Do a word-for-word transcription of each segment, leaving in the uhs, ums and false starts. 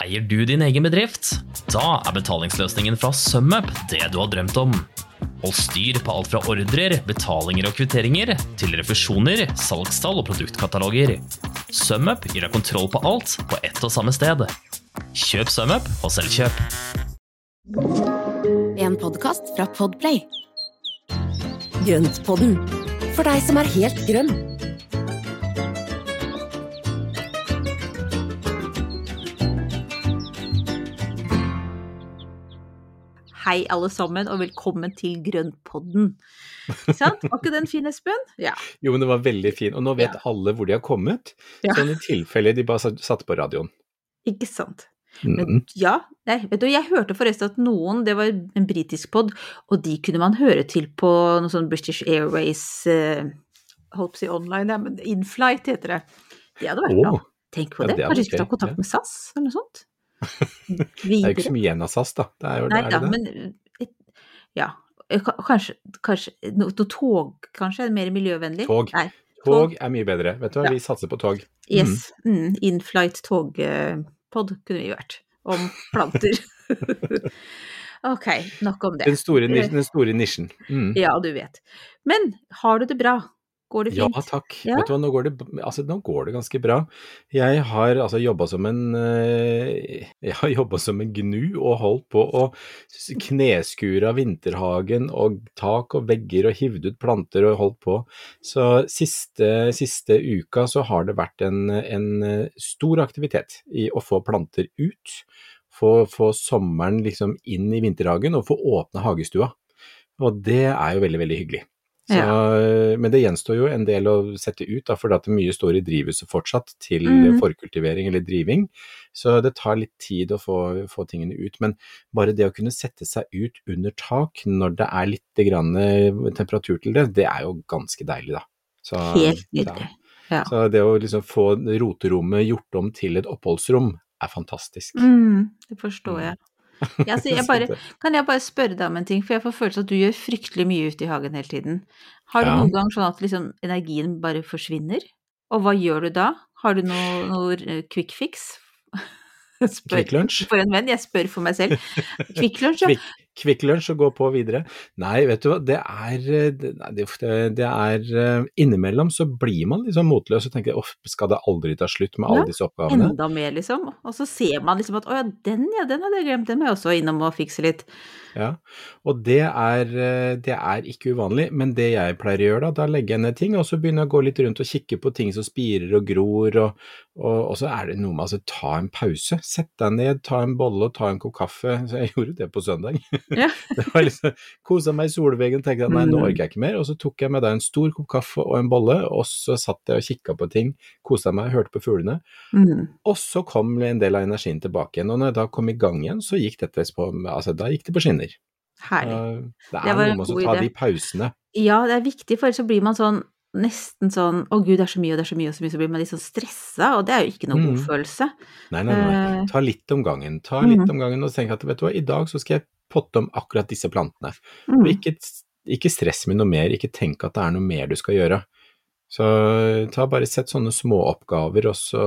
Eier du din egen bedrift? Da er betalingsløsningen fra SumUp det du har drømt om. Hold styr på alt fra ordrer, betalinger og kvitteringer, til refusjoner, salgstall og produktkataloger. SumUp gir deg kontroll på alt på ett og samme sted. Kjøp SumUp og selvkjøp. En podcast fra Podplay. Grøntpodden, for deg som er helt grønn. Hei alle sammen, og velkommen til Grøntpodden. Ikke sant? Var ikke den fin, Espen? Ja. Jo, men det var veldig fin, og nå vet ja. alle hvor de har kommet, ja. sånn i tilfelle de bare satt på radioen. Ikke sant? Men mm. ja, nei, vet du, jeg hørte forresten at noen, det var en britisk podd, og de kunne man høre til på noe sånn British Airways, uh, holdt på å si online, ja, men in-flight heter det. Det hadde vært bra. Oh. Tenk på ja, det, det kanskje ikke ta kontakt ja. med SAS, eller noe sånt. Det er jo ikke så mye igjen av SAS da. Det er jo, Nei det er da, det. men ja, kanskje, kanskje noe tog kanskje er mer miljøvennlig. Tog. Nei, tog. Tog er mye bedre. Vet du hva, ja. vi satser på tog. Yes, mm. Mm. in-flight tog-pod kunne vi vært om planter. Ok, nok om det. Den store, den store nisjen. Mm. Ja, du vet. Men har du det bra? Går det fint? Ja, takk. Ja. Vet du hva, nå går, det, altså, nå går det ganske bra. Jeg har altså, jobbet som en jeg har jobbet som en gnu og holdt på å kneskure av vinterhagen og tak og vegger og hivd ut planter og holdt på. Så siste, siste uka så har det vært en, en stor aktivitet i å få planter ut, få, få sommeren liksom inn i vinterhagen og få åpne hagestua. Og det er jo veldig, veldig hyggelig. Så, ja. Men det gjenstår jo en del å sette ut, da, for at det mye står i drivhuset fortsatt til mm. forkultivering eller driving, så det tar litt tid å få, få tingene ut, men bare det å kunne sette seg ut under tak når det er litt grann temperatur til det, det er jo ganske deilig da. Så, Helt nydelig. Ja. Så det å liksom få roterommet gjort om til et oppholdsrom er fantastisk. Mm, det forstår jeg. Ja, så jeg bare, kan jeg bare spørre deg om en ting, for jeg får følelse at du gjør fryktelig mye ute i hagen hele tiden. Har du ja. noen gang sånn at liksom, energien bare forsvinner? Og hva gjør du da? Har du noe, noe quick fix? Spør, quick lunch? For en venn, jeg spør for meg selv. Quick lunch, ja. Quick, quick lunch og gå på videre. Nei, vet du hva, det er, det, det, det er innimellom så blir man liksom motløs og tenker, åh, skal det aldri ta slutt med alle ja, disse oppgavene? Enda mer liksom, og så ser man liksom at, åja, den, ja, den hadde jeg glemt, den må jeg også innom og fikse litt. Ja, og det er, det er ikke uvanlig, men det jeg pleier å gjøre da, da legger jeg ned ting, og så begynner jeg å gå litt rundt og kikke på ting som spirer og gror, og, og, og så er det noe med, altså, ta en pause, sett deg ned, ta en bolle og ta en kopp kaffe, så jeg gjorde det på søndag. Ja. Det var liksom, koset meg i solveggen og tenkte at nei, nå orker jeg ikke mer, og så tok jeg med da en stor kopp kaffe og en bolle, og så satt jeg og kikket på ting, koset meg, hørte på fuglene, mm. og så kom en del av energien tilbake igjen, og når jeg da kom i gang igjen, så gikk dette på, altså da gikk det på skinner. Herlig. Det er det noe med å ta de pausene. Ja, det er viktig, for ellers så blir man sånn, nesten sånn, å Gud, det er så mye, og det er så mye, og så mye, så blir man litt sånn stresset, og det er jo ikke noen mm. god følelse. Nei, nei, nei. Ta litt om gangen, ta litt mm. om gangen, og tenk at, vet du hva, i dag så skal jeg potte om akkurat disse plantene. Mm. Og ikke, ikke stress med noe mer, ikke tenk at det er noe mer du skal gjøre. Så ta bare sett sånne små oppgaver, og så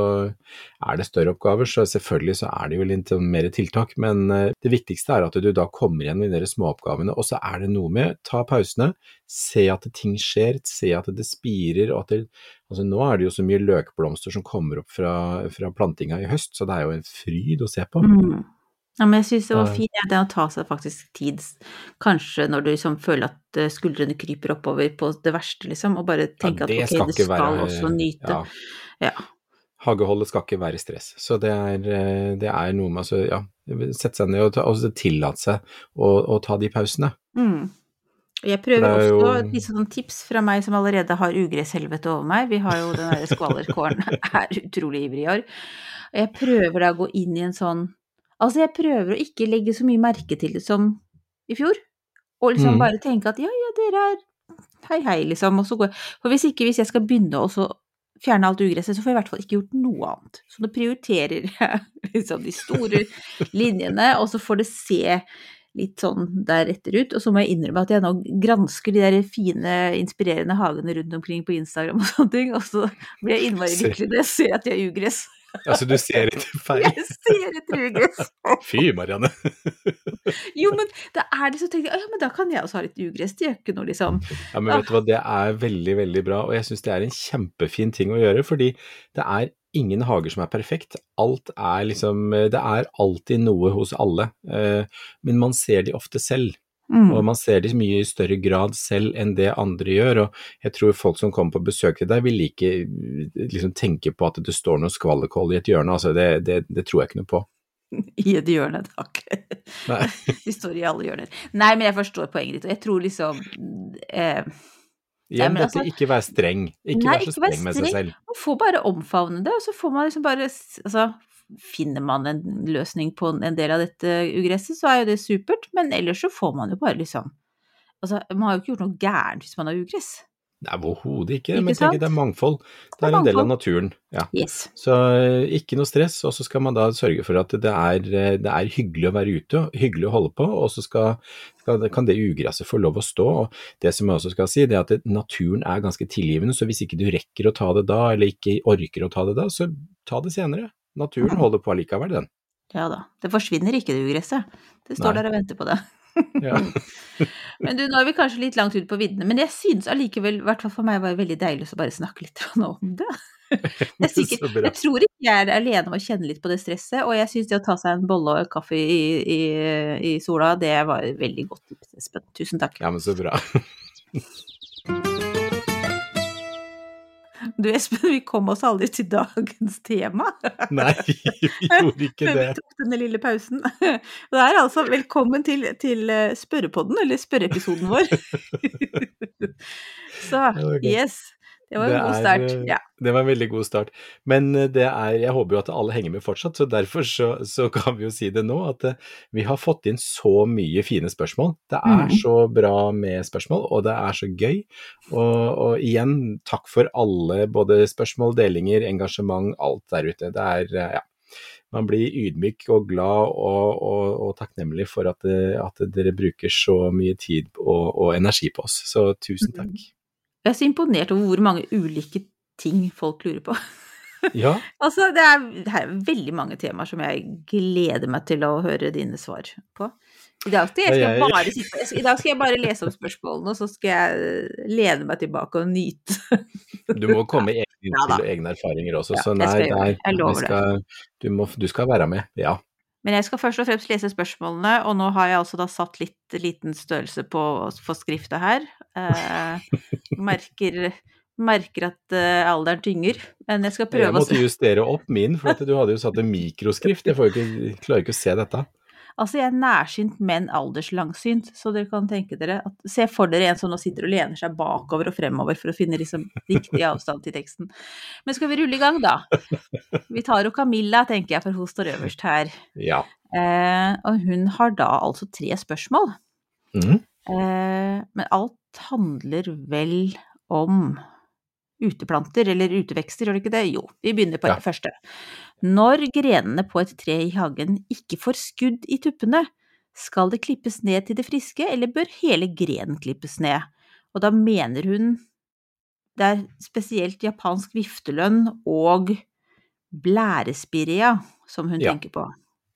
er det større oppgaver, så selvfølgelig så er det jo litt mer tiltak, men det viktigste er at du da kommer igjen med de små oppgavene, og så er det noe med, ta pausene, se at ting skjer, se at det spirer, og at det, altså nå er det jo så mye løkblomster som kommer opp fra, fra plantinga i høst, så det er jo en fryd å se på. Mm. Ja, men jeg synes det var fint ja, det å ta seg faktisk tid, kanskje når du liksom føler at skuldrene kryper oppover på det verste, liksom, og bare tenke ja, at ok, det skal være, også nyte. Ja. Ja. Hageholdet skal ikke være stress, så det er, det er noe med, altså, ja, sette seg ned og, ta, og tillate seg å, å ta de pausene. Mm. Jeg prøver også jo... litt sånn tips fra meg som allerede har ugresshelvete over meg. Vi har jo den der skvalerkåren, er utrolig ivrig i år. Jeg prøver da å gå inn i en sånn Altså, jeg prøver å ikke legge så mye merke til det som i fjor, og liksom mm. bare tenke at ja, ja, dere er hei, hei, liksom, og så går for hvis ikke, hvis jeg skal begynne å fjerne alt ugresset, så får jeg i hvert fall ikke gjort noe annet. Så nå prioriterer jeg liksom de store linjene, og så får det se litt sånn deretter ut, og så må jeg innrømme at jeg nå gransker de der fine, inspirerende hagene rundt omkring på Instagram og sånne ting, og så blir jeg innmari lykkelig når jeg ser at de har ugress. Altså, du ser etter feil? Jeg ser etter ugress. Fy, Marianne. Jo, men da er det så tenkt, ja, men da kan jeg også ha litt ugress, det gjør ikke noe, liksom. Ja, men vet du hva, det er veldig, veldig bra, og jeg synes det er en kjempefin ting å gjøre, fordi det er ingen hager som er perfekt. Alt er liksom, det er alltid noe hos alle, men man ser de ofte selv. Mm. Og man ser det i mye større grad selv enn det andre gjør, og jeg tror folk som kommer på besøk til deg vil ikke liksom tenke på at det står noe skvallerkål i et hjørne, altså det, det, det tror jeg ikke noe på. I et hjørne, takk. Nei. De står i alle hjørner. Nei, men jeg forstår poenget ditt, og jeg tror liksom eh, Igjen, dette altså, ikke være streng, ikke nei, være så streng med seg selv. Man får bare omfavne det, og så får man liksom bare, altså finner man en løsning på en del av dette ugresset, så er jo det supert, men ellers så får man jo bare liksom, altså man har jo ikke gjort noe gærent hvis man har ugress. Nei, overhodet ikke, ikke men tenk det er mangfold, det, det er, er en del av naturen, ja. Yes. Så ikke noe stress, og så skal man da sørge for at det er, det er hyggelig å være ute, hyggelig å holde på, og så skal, skal, kan det ugresset få lov å stå, og det som jeg også skal si, det er at det, naturen er ganske tilgivende, så hvis ikke du rekker å ta det da, eller ikke orker å ta det da, så ta det senere. Naturen holder på allikevel, den. Ja da, det forsvinner ikke det ugresset. Det står Nei. Der og venter på det. Ja. Men du, nå er vi kanskje litt langt ut på viddene, men jeg synes allikevel, i hvert fall for meg var det veldig deilig å bare snakke litt om det. Jeg, sikkert, jeg tror ikke jeg er alene om å kjenne litt på det stresset, og jeg synes det å ta seg en bolle og kaffe i, i, i sola, det var veldig godt tips, Espen. Tusen takk. Ja, men så bra. Du Espen, vi kom oss aldri til dagens tema. Nei, vi gjorde ikke det. Vi tok denne lille pausen. Det er altså velkommen til, til spørrepodden, eller spørreepisoden vår. Så, yes. Det var en det god start, er, ja. Det var en veldig god start, men det er, jeg håper jo at alle henger med fortsatt, så derfor så, så kan vi jo si det nå, at vi har fått inn så mye fine spørsmål. Det er mm. så bra med spørsmål, og det er så gøy, og, og igjen, takk for alle, både spørsmål, delinger, engasjement, alt der ute. Det er, ja, man blir ydmyk og glad og, og, og takknemlig for at, at dere bruker så mye tid og, og energi på oss, så tusen takk. Mm. Jeg er så imponert over hvor mange ulike ting folk lurer på. Ja. Altså, det er, det er veldig mange temaer som jeg gleder meg til å høre dine svar på. I dag skal jeg, jeg, bare, sitte, I dag skal jeg bare lese om spørsmålene, og så skal jeg lene meg tilbake og nyte. Du må komme egen ja, til egne erfaringer også, ja, så nei, jeg, jeg, jeg lover skal, du, må, du skal være med, ja. Men jeg skal først og fremst lese spørsmålene, og nå har jeg altså da satt litt liten størrelse på, på skriftet her. Eh, merker, merker at uh, alderen tynger, men jeg skal prøve å... Jeg måtte justere opp min, for at du hadde jo satt en mikroskrift. Jeg, får ikke, jeg klarer ikke å se dette. Altså, jeg er nærsynt, men alderslangsynt, så dere kan tenke dere at, se for dere en som nå sitter og lener seg bakover og fremover for å finne liksom riktig avstand til teksten. Men skal vi rulle i gang da? Vi tar jo Camilla, tenker jeg, for hun står øverst her. Ja. Eh, og hun har da altså tre spørsmål. Mm. Eh, men alt handler vel om uteplanter, eller utevekster, gjør det ikke det? Jo, vi begynner på ja. det første. Når grenene på et tre i hagen ikke får skudd i tuppene, skal det klippes ned til det friske, eller bør hele grenen klippes ned? Og da mener hun det er spesielt japansk viftelønn og blærespirea som hun ja. tenker på.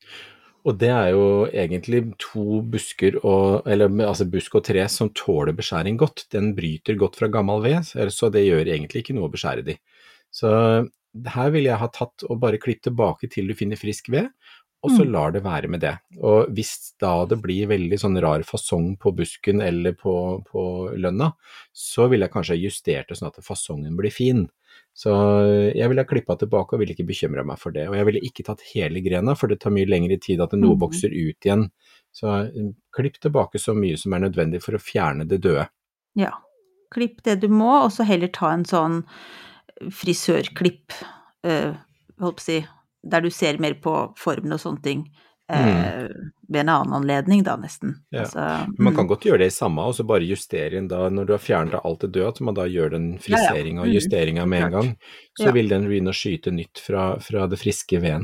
Og det er jo egentlig to busker, og, eller altså busk og tre som tåler beskjæring godt. Den bryter godt fra gammel ved, så det gjør egentlig ikke noe å beskjære de. Så her vil jeg ha tatt og bare klipp tilbake til du finner frisk ved, og så lar det være med det. Og hvis da det blir veldig sånn rar fasong på busken eller på, på lønna, så vil jeg kanskje justere det sånn at fasongen blir fin. Så jeg ville ha klippet tilbake og ville ikke bekymre meg for det. Og jeg ville ikke tatt hele grena, for det tar mye lengre tid at noe vokser ut igjen. Så klipp tilbake så mye som er nødvendig for å fjerne det døde. Ja, klipp det du må, og så heller ta en sånn frisørklipp, øh, holdt på å si, der du ser mer på formen og sånne ting, øh, mm. ved en annen anledning da nesten. Ja. Altså, man kan godt gjøre det i samme, og så bare justere inn da, når du har fjernet alt det døde, at man da gjør den friseringen og justeringen med en gang, så ja. vil den begynne å skyte nytt fra, fra det friske veden.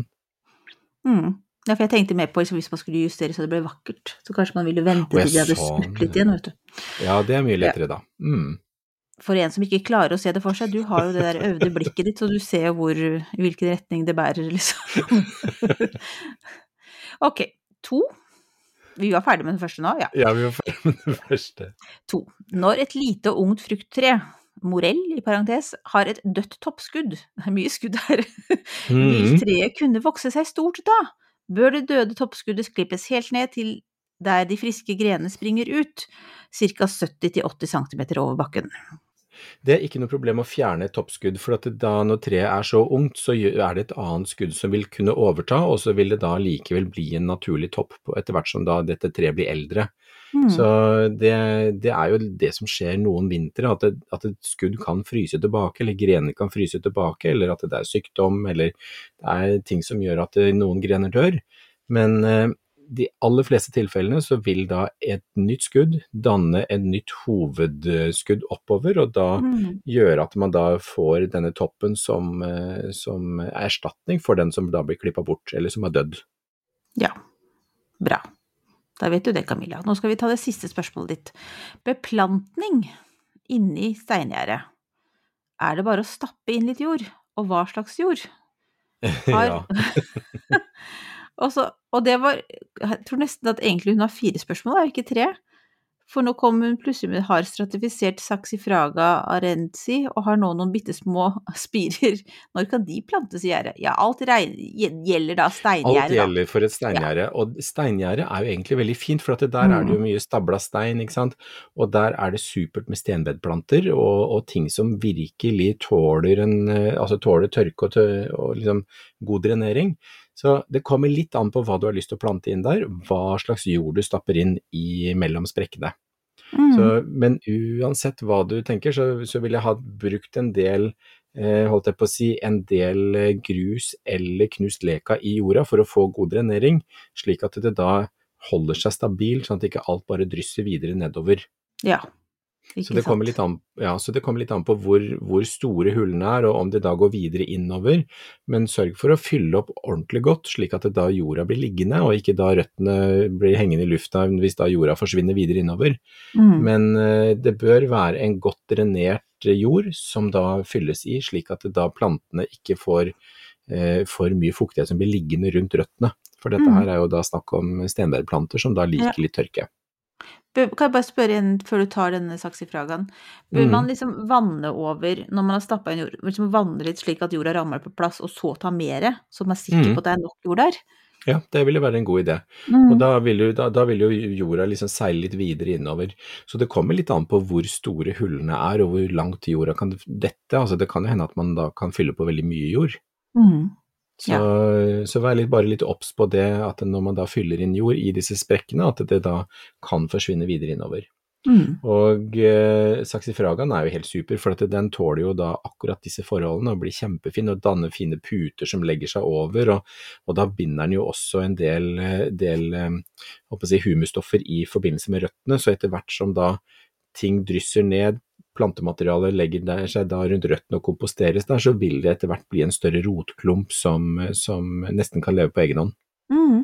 Mm. Ja, for jeg tenkte mer på liksom, hvis man skulle justere så det ble vakkert, så kanskje man ville vente til de hadde snutt litt igjen, vet du. Ja, det er mye lettere ja. da. Mm. for en som ikke klarer å se det for seg, du har jo det der øvde blikket ditt, så du ser jo hvor, i hvilken retning det bærer, liksom. Ok, to. Vi var ferdig med den første nå, ja. Ja, vi var ferdig med den første. To. Når et lite og ungt frukttre, morell i parentes, har et dødt toppskudd, det er mye skudd her, vil treet kunne vokse seg stort da? Bør det døde toppskuddet klippes helt ned til der de friske grenene springer ut, cirka sytti til åtti centimeter over bakken? Det er ikke noe problem å fjerne et toppskudd, for at da når treet er så ungt, så er det et annet skudd som vil kunne overta, og så vil det da likevel bli en naturlig topp etter hvert som da dette treet blir eldre. Mm. Så det, det er jo det som skjer noen vintre, at, det, at et skudd kan fryse tilbake, eller grener kan fryse tilbake, eller at det er sykdom, eller det er ting som gjør at noen grener dør. Men de aller fleste tilfellene så vil da et nytt skudd danne et nytt hovedskudd oppover, og da mm. gjøre at man da får denne toppen som, som erstatning for den som da blir klippet bort, eller som er dødd. Ja, bra. Da vet du det, Camilla. Nå skal vi ta det siste spørsmålet ditt. Beplantning inni steingjerde. Er det bare å stappe inn litt jord? Og hva slags jord? Har... Ja. Og, så, og det var, jeg tror nesten at egentlig hun har fire spørsmål, er ikke tre? For nå kom hun plutselig med har stratifisert Saxifraga arensi, og har nå noen bittesmå spirer. Når kan de plantes i gjerde? Ja, alt gjelder da steingjerde. Alt gjelder for et steingjerde, ja. Og steingjerde er jo egentlig veldig fint, for at der mm. er det jo mye stabla stein, ikke sant? Og der er det supert med stenbedplanter, og, og ting som virkelig tåler, en, altså tåler tørke og, tør, og liksom god drenering. Så det kommer litt an på hva du har lyst til å plante inn der, hva slags jord du stapper inn i mellom sprekkene. Mm. Så, men uansett hva du tenker, så, så vil jeg ha brukt en del, eh, holdt jeg på å si, en del grus eller knust leka i jorda for å få god drenering, slik at det da holder seg stabil, sånn at ikke alt bare drysser videre nedover. Ja. Så det, kommer litt an, ja, så det kommer litt an på hvor, hvor store hullene er, og om det da går videre innover, men sørg for å fylle opp ordentlig godt, slik at det da jorda blir liggende, og ikke da røttene blir hengende i lufta hvis da jorda forsvinner videre innover. Mm. Men uh, det bør være en godt drenert jord som da fylles i, slik at det da plantene ikke får uh, for mye fuktighet som blir liggende rundt røttene. For dette mm. her er jo da snakk om stenbærplanter som da liker litt tørke. Kan jeg bare spørre igjen før du tar denne saksifragaen? Bør mm. man liksom vanne over når man har stappet inn jord, liksom vanne litt slik at jorda rammer på plass, og så ta mere, så man er sikker mm. på at det er nok jord der? Ja, det ville være en god idé. Mm. Og da vil, jo, da, da vil jo jorda liksom seile litt videre innover. Så det kommer litt an på hvor store hullene er, og hvor langt jorda kan dette. Altså det kan jo hende at man da kan fylle på veldig mye jord. Mm. Så, ja. så vær litt, bare litt obs på det, at når man da fyller inn jord i disse sprekkene, at det da kan forsvinne videre innover. Mm. Og eh, saxifragaen er jo helt super, for at den tåler jo da akkurat disse forholdene, og blir kjempefin, og danner fine puter som legger seg over, og, og da binder den jo også en del, del håper jeg, humusstoffer i forbindelse med røttene, så etter hvert som da ting drysser ned, plantematerialet legger seg da rundt røttene og komposteres der, så vil det etter hvert bli en større rotklump som, som nesten kan leve på egen hånd. Mm.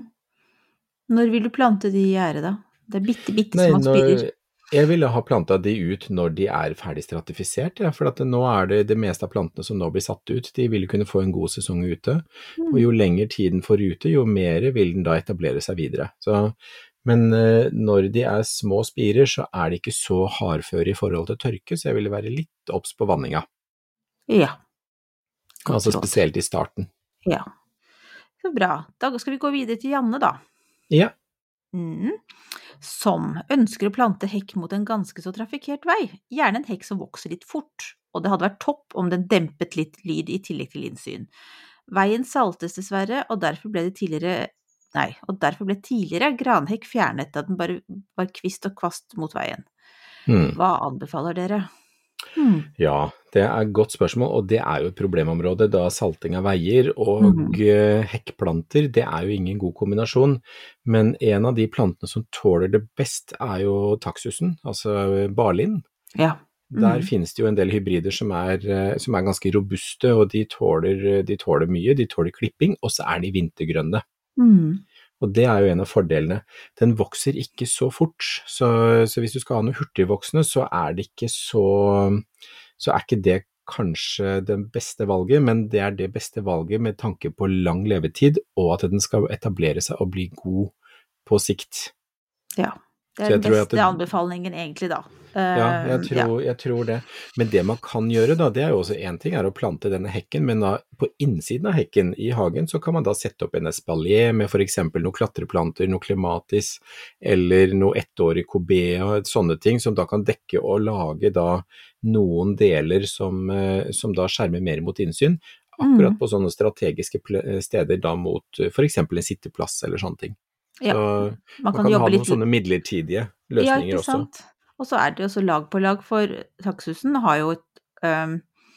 Når vil du plante de i gjerdet da? Det er bitte, bitte Nei, små spirer. Jeg ville ha plantet de ut når de er ferdig stratifisert, ja, for at nå er det det meste av plantene som nå blir satt ut, de vil kunne få en god sesong ute, mm. og jo lenger tiden får ute, jo mer vil den da etablere seg videre. Så Men uh, når de er små spirer, så er de ikke så hardføre i forhold til tørke, så jeg ville være litt obs på vanninga. Ja. Godt altså spesielt i starten. Ja. Så bra. Da skal vi gå videre til Janne da. Ja. Mm. Som ønsker å plante hekk mot en ganske så trafikert vei. Gjerne en hekk som vokser litt fort, og det hadde vært topp om den dempet litt lyd i tillegg til innsyn. Veien saltes dessverre, og derfor ble det tidligere Nei, og derfor ble tidligere granhekk fjernet da den bare var kvist og kvast mot veien. Hmm. Hva anbefaler dere? Hmm. Ja, det er et godt spørsmål, og det er jo et problemområde da salting av veier og hmm. hekkplanter, det er jo ingen god kombinasjon, men en av de plantene som tåler det best er jo taxusen, altså barlinn. Ja. Mm. Der finnes det jo en del hybrider som er, som er ganske robuste, og de tåler, de tåler mye, de tåler klipping, og så er de vintergrønne. Mm. Og det er jo en av fordelene. Den vokser ikke så fort, så, så hvis du skal ha noe hurtigvoksende, så er det ikke så, så er ikke det kanskje det beste valget, men det er det beste valget med tanke på lang levetid, og at den skal etablere seg og bli god på sikt. Ja, det er den beste det, anbefalingen egentlig da. Ja, jeg tror, ja. jeg tror det. Men det man kan gjøre da, det er jo også en ting er å plante denne hekken, men da på innsiden av hekken i hagen så kan man da sette opp en espalier med for eksempel noen klatreplanter, noe klematis, eller noe ettårig kobea, sånne ting som da kan dekke og lage da noen deler som, som da skjermer mer mot innsyn, akkurat på sånne strategiske steder da mot for eksempel en sitteplass eller sånne ting. Ja, så man kan, man kan jobbe ha noen litt sånne midlertidige løsninger ja, også. Og så er det også lag på lag, for taxusen har jo et um,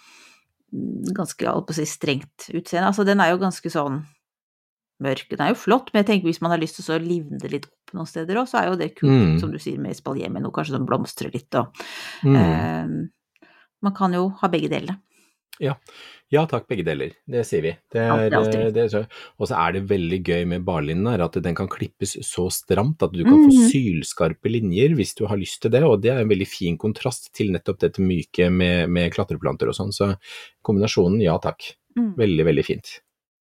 ganske, alt på å si, strengt utseende. Altså, den er jo ganske sånn mørk. Den er jo flott, men jeg tenker hvis man har lyst til å livne det litt opp noen steder også, så er jo det kult, mm. som du sier, med espalier med noe, kanskje som blomstrer litt. Og, mm. um, man kan jo ha begge delene. Ja. ja, takk, begge deler. Det sier vi. Det er, ja, det det er, og så er det veldig gøy med barlinen her, at den kan klippes så stramt at du kan mm. få sylskarpe linjer hvis du har lyst til det, og det er en veldig fin kontrast til nettopp dette myke med, med klatreplanter og sånn, så kombinasjonen, ja takk. Mm. Veldig, veldig fint.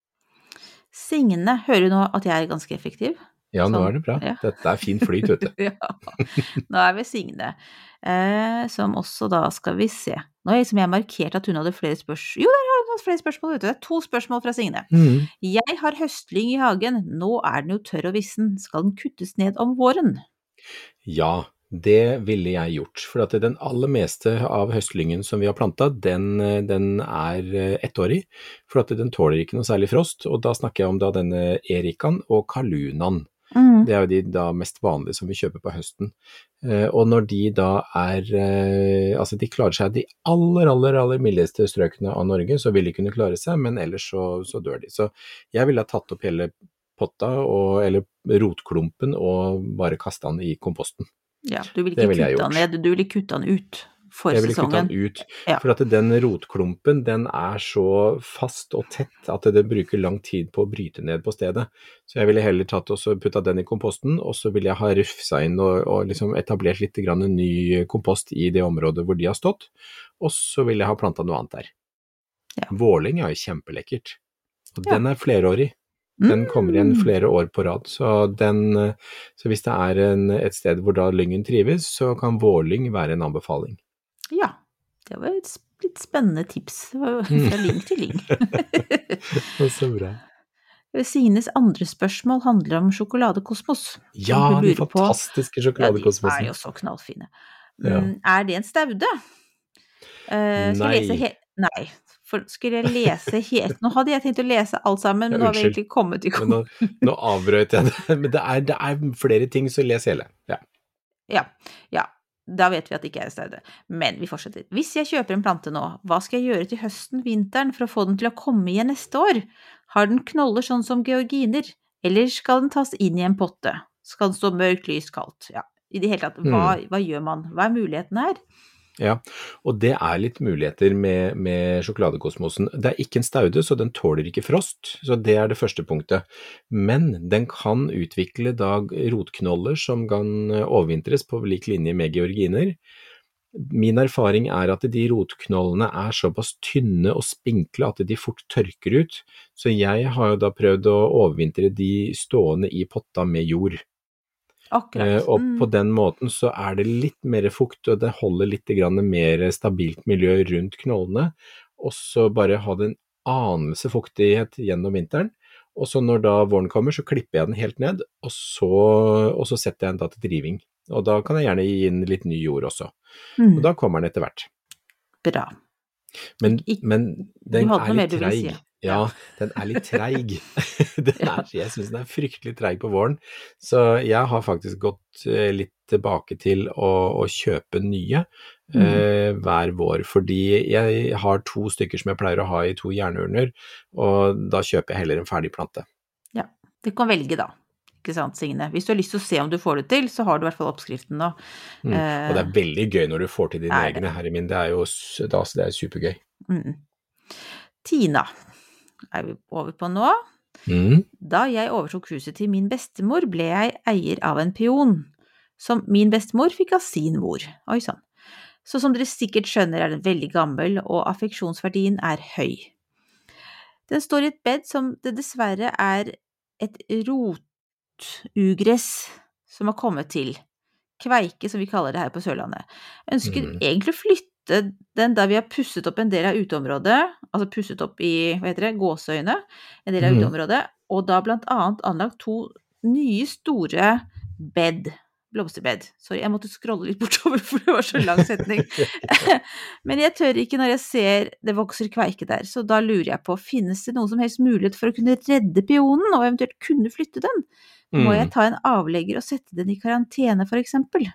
Signe, hører du nå at jeg er ganske effektiv? Ja, nå sånn, er det bra. Ja. Dette er fin flyt, vet du. Ja, nå er vi Signe, eh, som også da skal vi se. Nå har jeg, som jeg markert at hun hadde flere spørsmål. Jo, der har hun hatt flere spørsmål, vet du. Det er to spørsmål fra Signe. Mm. Jeg har høstlyng i hagen. Nå er den jo tørr og vissen. Skal den kuttes ned om våren? Ja, det ville jeg gjort. For at den aller meste av høstlyngen som vi har plantet, den, den er ettårig. For at den tåler ikke noe særlig frost. Og da snakker jeg om da denne erikan og kalunan. Mm. Det er jo de da mest vanlige som vi kjøper på høsten. Eh, og når de da er, eh, altså de klarer seg de aller, aller, aller mildeste strøkene av Norge, så vil de kunne klare seg, men ellers så, så dør de. Så jeg ville ha tatt opp hele potta, og, eller rotklumpen, og bare kastet den i komposten. Ja, du vil ikke kutte den ned, du vil kutte den ut. For jeg ville sesongen. kutte den ut, ja. For at den rotklumpen, den er så fast og tett at det bruker lang tid på å bryte ned på stedet. Så jeg ville heller tatt og putta den i komposten, og så ville jeg ha rufsa inn og, og liksom etablert litt grann en ny kompost i det området hvor de har stått, og så ville jeg ha plantet noe annet der. Ja. Vårling er jo kjempelekkert, og ja. Den er flerårig. Den kommer igjen flere år på rad, så, den, så hvis det er en, et sted hvor da lyngen trives, så kan vårling være en anbefaling. Ja, det var et litt spennende tips. Det var fra ling til ling. Det er så bra. Signes andre spørsmål handler om sjokoladekosmos. Ja, de fantastiske sjokoladekosmosene. Ja, de er jo så knallfine. Ja. Er det en staude? Uh, skal Nei. Jeg lese he- Nei. For skulle jeg lese helt... Nå hadde jeg tenkt å lese alt sammen, men ja, nå har vi egentlig kommet i kom... nå, nå avbrøt jeg det. Men det er, det er flere ting, så les hele. Ja, ja. ja. Da vet vi at det ikke er en staude. Men vi fortsetter. Hvis jeg kjøper en plante nå, hva skal jeg gjøre til høsten, vinteren, for å få den til å komme igjen neste år? Har den knoller sånn som georginer? Eller skal den tas inn i en potte? Skal den stå mørkt, lyst, kaldt? Ja, i det hele tatt. Hva, mm. hva gjør man? Hva er muligheten her? Ja, og det er litt muligheter med, med sjokoladekosmosen. Det er ikke en staude, så den tåler ikke frost, så det er det første punktet. Men den kan utvikle da rotknoller som kan overvintres på lik linje med georginer. Min erfaring er at de rotknollene er såpass tynne og spinkle at de fort tørker ut, så jeg har jo da prøvd å overvintre de stående i potta med jord. Akkurat. Mm. Og på den måten så er det litt mer fukt, og det holder litt mer stabilt miljø rundt knollene, og så bare ha en anelse fuktighet gjennom vinteren, og så når da våren kommer, så klipper jeg den helt ned, og så, og så setter jeg den da til driving. Og da kan jeg gjerne gi inn litt ny jord også. Mm. Og da kommer den etter hvert. Bra. Men, men den er litt treig. Si. Ja, den er litt treig. er, jeg synes den er fryktelig treig på våren, så jeg har faktisk gått litt tilbake til å, å kjøpe nye mm. eh, hver vår, fordi jeg har to stykker som jeg pleier å ha i to jernurner, og da kjøper jeg heller en ferdig plante. Ja, du kan velge da. Ikke sant, Signe? Hvis du har lyst til å se om du får det til, så har du i hvert fall oppskriften nå. Mm. Og det er veldig gøy når du får til dine egne, herre min. Det er jo det er supergøy. Mm. Tina er vi over på nå. Mm. Da jeg overtok huset til min bestemor, ble jeg eier av en pion, som min bestemor fikk av sin mor. Oi sann. Så som dere sikkert skjønner er den veldig gammel, og affeksjonsverdien er høy. Den står i et bed som det dessverre er et rotugress som har kommet til. Kveike, som vi kaller det her på Sørlandet. Ønsker Mm. egentlig å flytte den da vi har pusset opp en del av uteområdet, altså pusset opp i, hva heter det, gåseøyne, en del av Mm. uteområdet, og da blant annet anlagt to nye store bed, blomsterbed. Sorry, jeg måtte scrolle litt bortover, for det var så lang setning. Men jeg tør ikke når jeg ser det vokser kveike der, så da lurer jeg på, finnes det noen som helst mulighet for å kunne redde pionen, og eventuelt kunne flytte den? Må Mm. jeg ta en avlegger og sette den i karantene, for eksempel?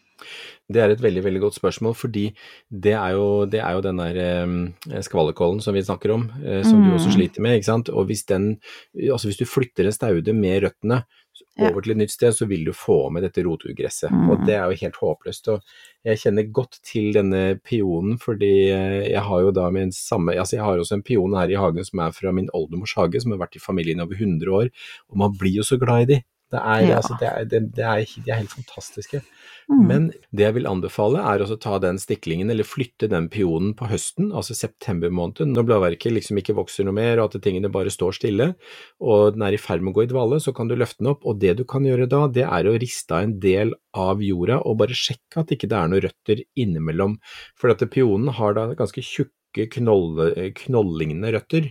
Det er et veldig, veldig godt spørsmål, fordi det er jo, det er jo den der eh, skvallerkålen som vi snakker om, eh, som Mm. du også sliter med, ikke sant? Og hvis den, altså hvis du flytter en staude med røttene Ja. over til et nytt sted, så vil du få med dette rotugresset, Mm. og det er jo helt håpløst. Og jeg kjenner godt til denne pionen, fordi eh, jeg har jo da min samme, altså jeg har også en pion her i hagen som er fra min oldemors hage, som har vært i familien over hundre år, og man blir jo så glad i de. Det er, Ja. altså, det er, det, det er, de er helt fantastiske. Mm. Men det jeg vil anbefale er også å ta den stiklingen, eller flytte den pionen på høsten, altså september måned, når bladverket liksom ikke vokser noe mer, og at tingene bare står stille, og den er i ferd med å gå i dvale, så kan du løfte den opp, og det du kan gjøre da, det er å riste av en del av jorda, og bare sjekke at ikke det er noen røtter innimellom, for at pionen har da ganske tjukke knolle, knolllignende røtter,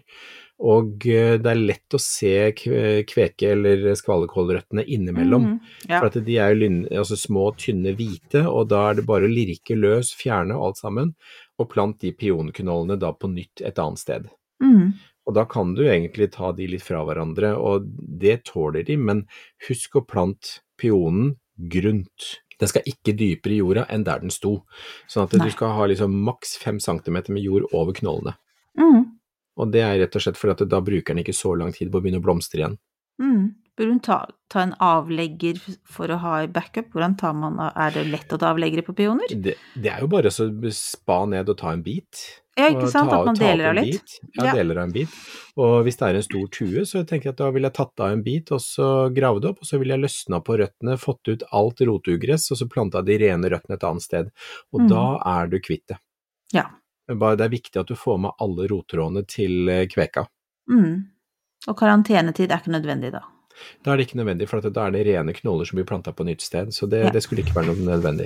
og det er lett å se kveke eller skvallerkålrøttene innimellom, Mm. Ja. for at de er jo lyn, altså små, tynne, hvite, og da er det bare å lirke løs, fjerne alt sammen, og plant de pionknollene da på nytt et annet sted. Mm. Og da kan du egentlig ta de litt fra hverandre, og det tåler de, men husk å plante pionen grunt. Den skal ikke dypere i jorda enn der den sto, sånn at Nei. du skal ha liksom maks fem centimeter med jord over knollene. Mm. Og det er rett og slett fordi at da bruker den ikke så lang tid på å begynne å blomstre igjen. Mm. Burde hun ta, ta en avlegger for å ha i backup? Hvordan tar man, er det lett å ta avleggere på pioner? Det, det er jo bare så spa ned og ta en bit. Ja, ikke Og sant? ta- At man ta opp deler av en litt? bit. Ja, Ja. deler av en bit. Og hvis det er en stor tue, så tenker jeg at da vil jeg tatt av en bit, og så grave det opp, og så vil jeg løsne på røttene, fått ut alt rotugress, og så planta de rene røttene et annet sted. Og Mm. da er du kvitt det. Ja. Men bare det er viktig at du får med alle rottrådene til eh, kveka. Mm. Og karantenetid er ikke nødvendig da. Da er det ikke nødvendig, for at da er det rene knoller som blir planta på nytt sted, så det, Ja. det skulle ikke være noe nødvendig.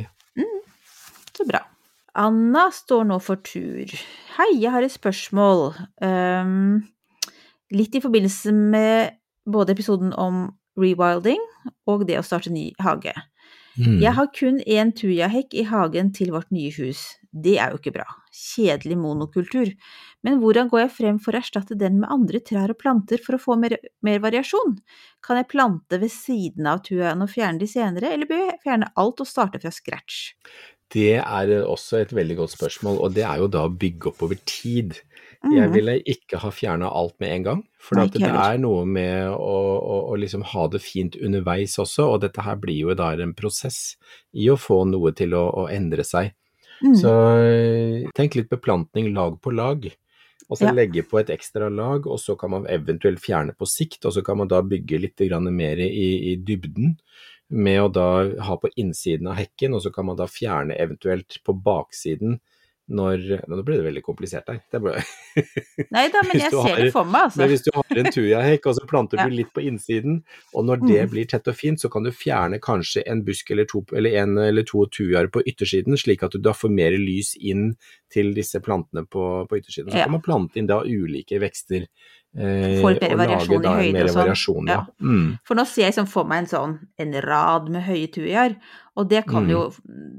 Så bra. Anna står nå for tur. Hei, jeg har et spørsmål. Um, litt i forbindelse med både episoden om rewilding og det å starte ny hage. Mm. Jeg har kun en tujahekk i hagen til vårt nye hus. Det er jo ikke bra. Kjedelig monokultur. Men hvordan går jeg frem for å erstatte den med andre trær og planter for å få mer, mer variasjon? Kan jeg plante ved siden av tujaen og fjerne de senere, eller bør jeg fjerne alt og starte fra scratch? Det er også et veldig godt spørsmål, og det er jo da å bygge opp over tid. Mm. Jeg ville ikke ha fjernet alt med en gang, for Nei, at ikke det heller. er noe med å, å, å liksom ha det fint underveis også, og dette her blir jo da en prosess i å få noe til å, å endre seg. Mm. Så øh, tenk litt beplantning lag på lag, og så Ja. legge på et ekstra lag, og så kan man eventuelt fjerne på sikt, og så kan man da bygge litt grann mer i, i dybden, med å da ha på innsiden av hekken, og så kan man da fjerne eventuelt på baksiden, når, nå ble det veldig komplisert her. Det ble, Nei da, men Hvis jeg du ser har- det for meg, altså. men hvis du har en tujahekk, og så planter Ja. du litt på innsiden, og når det Mm. blir tett og fint, så kan du fjerne kanskje en busk eller to, eller en eller to tujaer på yttersiden, slik at du da får mer lys inn til disse plantene på, på yttersiden. Så Ja. kan man plante inn da ulike vekster, eh, Får litt mer og variasjon lage i da en høyde mer og sånn. variasjon, ja. Ja. Mm. For nå ser jeg liksom for meg en sånn, en rad med høye tujaer, og det kan Mm. jo,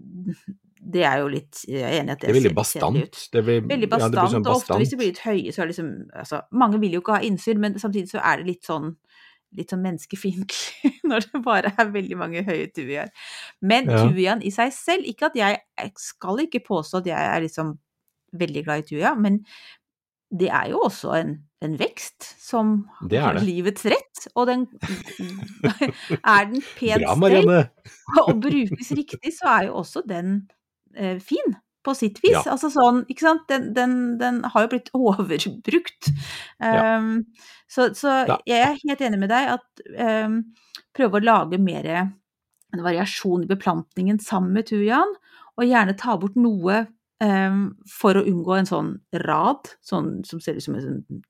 det er jo litt, jeg er enig i at Det det er veldig ser kjedelig ut. bastant. Det blir, Veldig ja, det bastant, blir sånn og ofte hvis det bastant. blir litt høye, så er det liksom, altså, mange vil jo ikke ha innsyn, men samtidig så er det litt sånn, litt sånn menneskefiendtlig, når det bare er veldig mange høye tujaer. Men Ja. tujaen i seg selv, ikke at jeg, jeg skal ikke påstå at jeg er liksom veldig glad i tuja, men det er jo også en, en vekst som Det er har det. livets rett, og den, er den pen Bra, stell, Marianne! og brukes riktig, så er jo også den eh, fin på sitt vis. Ja. Altså sånn, ikke sant, den, den, den har jo blitt overbrukt. Ja. Um, så, så Ja. jeg er helt enig med deg at um, prøve å lage mer en variasjon i beplantningen sammen med tujaen, og gjerne ta bort noe um, for å unngå en sånn rad, sånn som ser ut som en,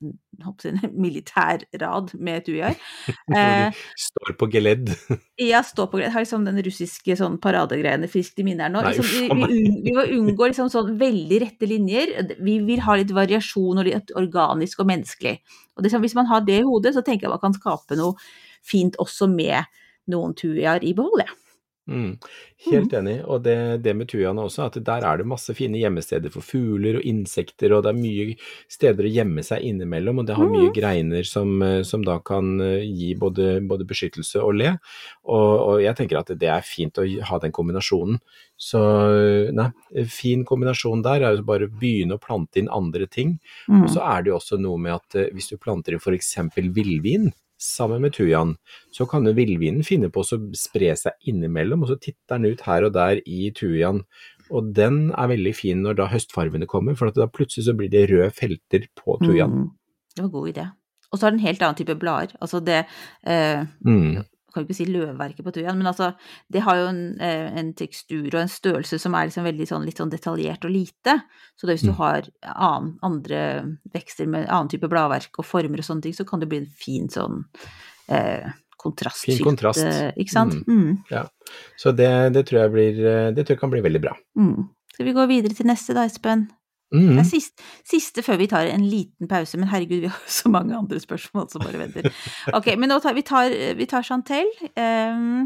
sånn, en militær rad med tujaer. Når de står på geledd. Ja, stå på geledd. Har liksom den russiske sånn paradegreiene friskt i minne her nå. Nei, Liksom, vi, uff, vi, un, vi må unngå liksom sånn veldig rette linjer. Vi vil ha litt variasjon og litt organisk og menneskelig. Og det, hvis man har det i hodet, så tenker jeg man kan skape noe fint også med noen tujaer i behold, ja. Mm, helt enig, og det, det med tujaene også, at der er det masse fine gjemmesteder for fugler og insekter, og det er mye steder å gjemme seg innimellom, og det har mye greiner som, som da kan gi både, både beskyttelse og le, og, og jeg tenker at det er fint å ha den kombinasjonen. Så nei, fin kombinasjon der er jo bare begynne å plante inn andre ting, mm. og så er det jo også noe med at hvis du planter inn for eksempel villvin, sammen med tujaen, så kan jo villvinen finne på å spre seg innimellom, og så titter den ut her og der i tujaen, og den er veldig fin når da høstfarvene kommer, for at da plutselig så blir det røde felter på tujaen. Mm, det var en god idé. Og så har den en helt annen type blader, altså det, eh, mm. kan ikke si løvverket på tujaen, men altså, det har jo en, en tekstur og en størrelse som er liksom veldig sånn, litt sånn detaljert og lite, så da hvis du har annen, andre vekster med annen type bladverk og former og sånne ting, så kan det bli en fin sånn eh, kontrast. Fin kontrast. Ikke sant? Mm. Mm. Ja, så det, det, tror jeg blir, det tror jeg kan bli veldig bra. Mm. Skal vi gå videre til neste da, Espen? Mm. Det er siste, siste før vi tar en liten pause, men herregud, vi har så mange andre spørsmål som bare venter. Ok, men nå tar vi tar, vi tar Chantel, eh,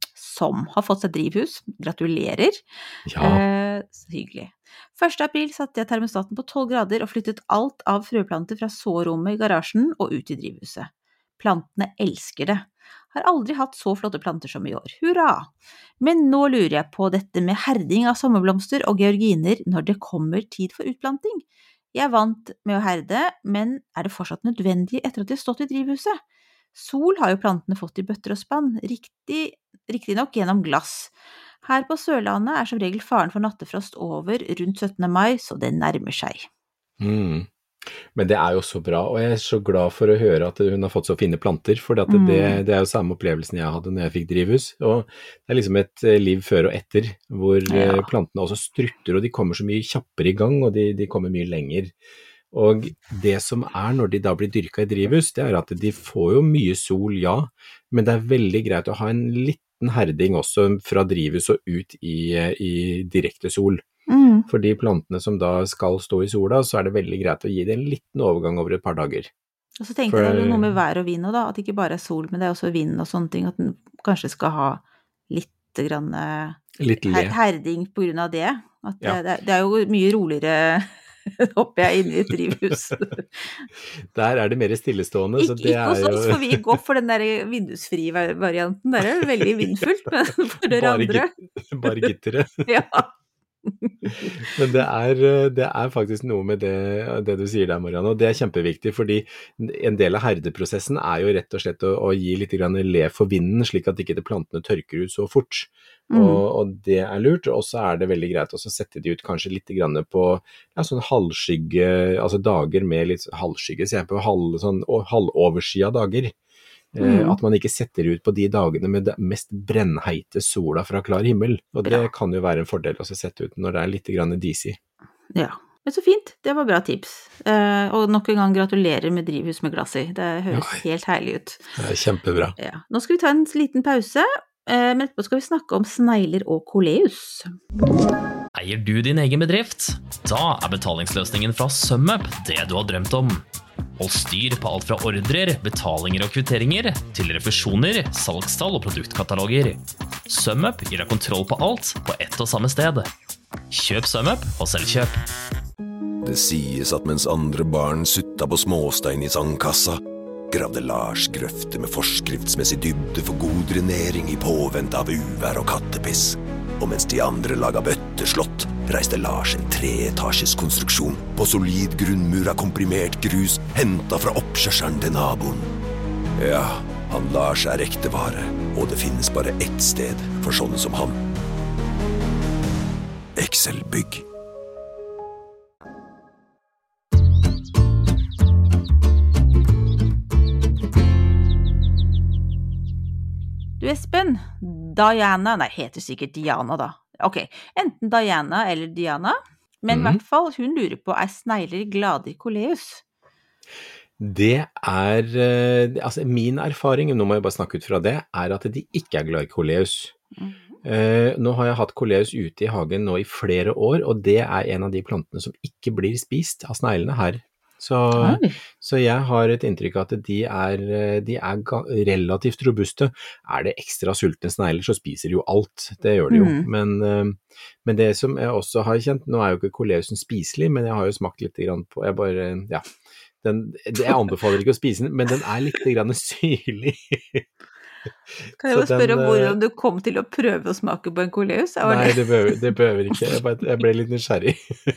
som har fått seg drivhus. Gratulerer. Ja. Eh, så hyggelig. første april satte jeg termostaten på tolv grader og flyttet alt av frøplanter fra sårommet i garasjen og ut i drivhuset. Plantene elsker det. Har aldri hatt så flotte planter som i år. Hurra! Men nå lurer jeg på dette med herding av sommerblomster og georginer når det kommer tid for utplanting. Jeg er vant med å herde, men er det fortsatt nødvendig etter at de har stått i drivhuset? Sol har jo plantene fått i bøtter og spann, riktig, riktig nok gjennom glass. Her på Sørlandet er som regel faren for nattefrost over rundt syttende mai, så det nærmer seg. Mm. Men det er jo så bra, og jeg er så glad for å høre at hun har fått så fine planter, for det, mm. det, det er jo samme opplevelsen jeg hadde når jeg fikk drivhus, og det er liksom et liv før og etter, hvor ja. plantene også strutter, og de kommer så mye kjappere i gang, og de, de kommer mye lenger. Og det som er når de da blir dyrket i drivhus, det er at de får jo mye sol, ja, men det er veldig greit å ha en liten herding også fra drivhus og ut i, i direkte sol. Mm. For de plantene som da skal stå i sola, så er det veldig greit å gi det en liten overgang over et par dager. Og så tenker For, jeg noe med vær og vind, da, at det ikke bare er sol, men det er også vind og sånne ting, at den kanskje skal ha litt grann litt her, herding på grunn av det. At ja. det, det er jo mye roligere hopper jeg inn i et drivhus. Der er det mer stillestående. Ik- så det ikke hos er jo... oss, for vi går for den der vindusfrie varianten. Der er det veldig vindfullt, men for dere bare andre. Gitt, bare gitteret. Ja. Men det er, det er faktisk noe med det, det du sier der, Marianne, og det er kjempeviktig, fordi en del av herdeprosessen er jo rett og slett å, å gi litt grann le for vinden, slik at ikke de plantene tørker ut så fort, mm. og, og det er lurt, og så er det veldig greit å sette de ut kanskje litt grann på ja, sånn halvskygge, altså dager med litt halvskygge, så jeg på halv, sånn, halvoversida dager. Mm. At man ikke setter ut på de dagene med det mest brennheite sola fra klar himmel, og det ja. kan jo være en fordel å sette ut når det er litt grann disig. Ja, men så fint, det var bra tips, eh, og nok en gang gratulerer med drivhus med glass i, det høres ja. helt herlig ut. Det er kjempebra. Ja. Nå skal vi ta en liten pause, eh, men etterpå skal vi snakke om snegler og koleus. Eier du din egen bedrift? Da er betalingsløsningen fra SumUp det du har drømt om. Hold styr på alt fra ordrer, betalinger og kvitteringer, til refusjoner, salgstall og produktkataloger. SumUp gir deg kontroll på alt på ett og samme sted. Kjøp SumUp og selvkjøp. Det sies at mens andre barn sutta på småstein i sandkassa, gravde Lars grøfter med forskriftsmessig dybde for god drenering i påvente av uvær og kattepiss. Og mens de andre laget bøtteslott, reiste Lars en treetasjes konstruksjon på solid grunnmur av komprimert grus, hentet fra oppkjørselen til naboen. Ja, han Lars er ekte vare, og det finnes bare ett sted for sånne som han. Excel Bygg. Du Espen, Diana, nei, heter sikkert Diana da. Ok, enten Diana eller Diana, men i Mhm. hvert fall hun lurer på, er snegler glade i koleus? Det er, eh, altså min erfaring, nå må jeg bare snakke ut fra det, er at de ikke er glad i koleus. Eh, nå har jeg hatt koleus ute i hagen nå i flere år, og det er en av de plantene som ikke blir spist av sneglene her. Så, Oi. så jeg har et inntrykk av at de er, eh, de er ga- relativt robuste. Er det ekstra sultne snegler, så spiser de jo alt, det gjør de jo. Mm. Men, eh, men det som jeg også har kjent, nå er jo ikke koleusen spiselig, men jeg har jo smakt litt grann på, jeg bare, ja, den, jeg anbefaler ikke å spise den, men den er litt grann syrlig. Kan jeg Så jo spørre den, om eh, hvordan du kom til å prøve å smake på en koleus? Det var Nei, det. det behøver, det behøver ikke. Jeg, bare, jeg ble litt nysgjerrig.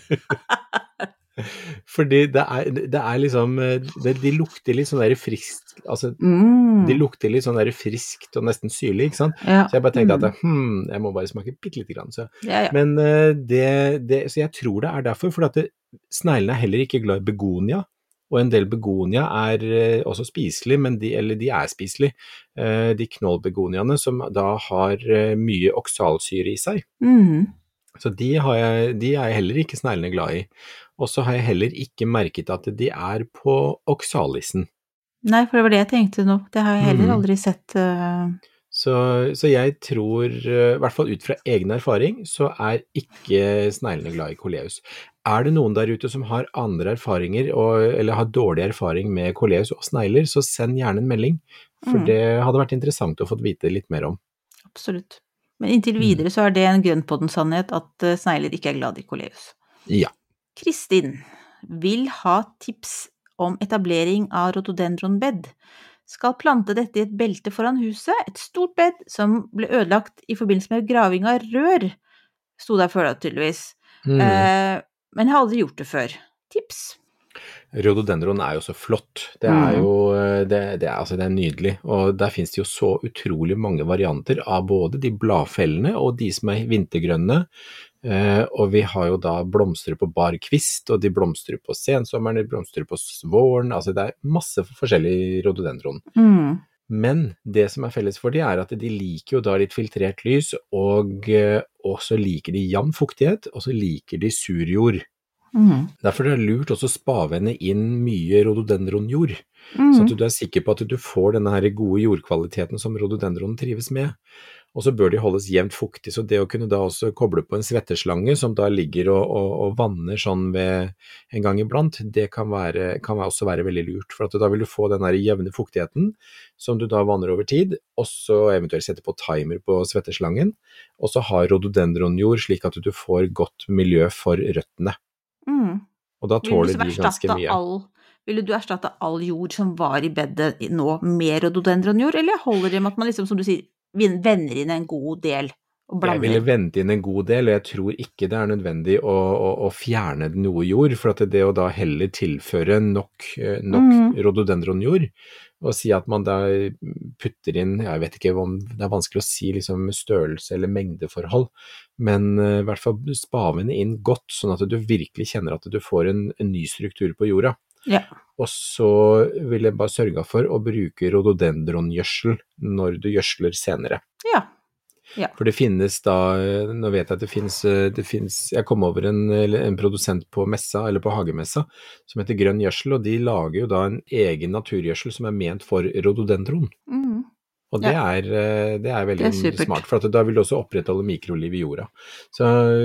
Fordi det er, det er liksom, det, de lukter litt sånn der friskt, altså, Mm. de lukter litt sånn der friskt og nesten syrlig, ikke sant? Ja. Så jeg bare tenkte Mm. at, hmm, jeg må bare smake bitte litt grann. Så. Ja, ja. Men eh, det, det, så jeg tror det er derfor, for at det, sneglene er heller ikke glad i begonia, og en del begonia er eh, også spiselig, men de, eller de er spiselig. Eh, de knollbegoniaene som da har eh, mye oksalsyre i seg. Mm. Så de, har jeg, de er heller ikke sneglene glad i. Og så har jeg heller ikke merket at de er på oksallisten. Nei, for det var det jeg tenkte nå. Det har jeg heller Mhm. aldri sett. Uh... Så, så jeg tror, eh, i hvert fall ut fra egen erfaring, så er ikke sneglene glad i koleus. Er det noen der ute som har andre erfaringer, og, eller har dårlig erfaring med koleus og snegler, så send gjerne en melding, for Mm. det hadde vært interessant å få vite litt mer om. Absolutt. Men inntil videre så er det en grønnpodden-sannhet at uh, snegler ikke er glad i koleus. Ja. Kristin vil ha tips om etablering av rhododendronbed. Skal plante dette i et belte foran huset, et stort bed som ble ødelagt i forbindelse med graving av rør, sto der før da tydeligvis. Mm. Eh, men jeg har aldri gjort det før. Tips? Rhododendron er jo så flott. Det er jo det, det er, altså det er nydelig, og der finnes det jo så utrolig mange varianter av både de bladfellene og de som er vintergrønne. Eh, og vi har jo da blomster på bar kvist, og de blomstrer på sensommeren, de blomstrer på våren, altså det er masse forskjellig rhododendron. Mm. Men det som er felles for de er at de liker jo da litt filtrert lys, og, og så liker de jevn fuktighet, og så liker de sur jord. Mm. Derfor er det lurt også å spavende inn mye rhododendronjord, Mm. så at du er sikker på at du får denne her gode jordkvaliteten som rhododendron trives med. Og så bør de holdes jevnt fuktig, så det å kunne da også koble på en svetteslange som da ligger og, og, og vanner sånn ved en gang iblant, det kan, være, kan også være veldig lurt, for at da vil du få den her jevne fuktigheten som du da vanner over tid, og så eventuelt sette på timer på svetteslangen, og så har rhododendronjord slik at du får godt miljø for røttene. Mm. Og da Vil du tåler liksom de ganske erstatte mye. all, ville du erstatte all jord som var i bedet nå med rhododendronjord, eller holder det med at man liksom, som du sier, vender inn en god del og Jeg blander? ville vente inn en god del, og jeg tror ikke det er nødvendig å, å, å fjerne noe jord, for at det å da heller tilføre nok, nok Mm. rhododendronjord, og si at man da putter inn, jeg vet ikke om det er vanskelig å si liksom størrelse eller mengdeforhold, men uh, i hvert fall spavene inn godt, sånn at du virkelig kjenner at du får en, en ny struktur på jorda. Ja. Og så vil jeg bare sørge for å bruke rhododendrongjødsel når du gjødsler senere. Ja. Ja. For det finnes da, nå vet jeg at det finnes, det finnes jeg kom over en, en produsent på messa, eller på hagemessa, som heter Grønn Gjødsel, og de lager jo da en egen naturgjødsel som er ment for rhododendron. Mm. Og det, Ja. er, det er veldig Det er supert. smart, for at da vil du også opprettholde mikroliv i jorda. Så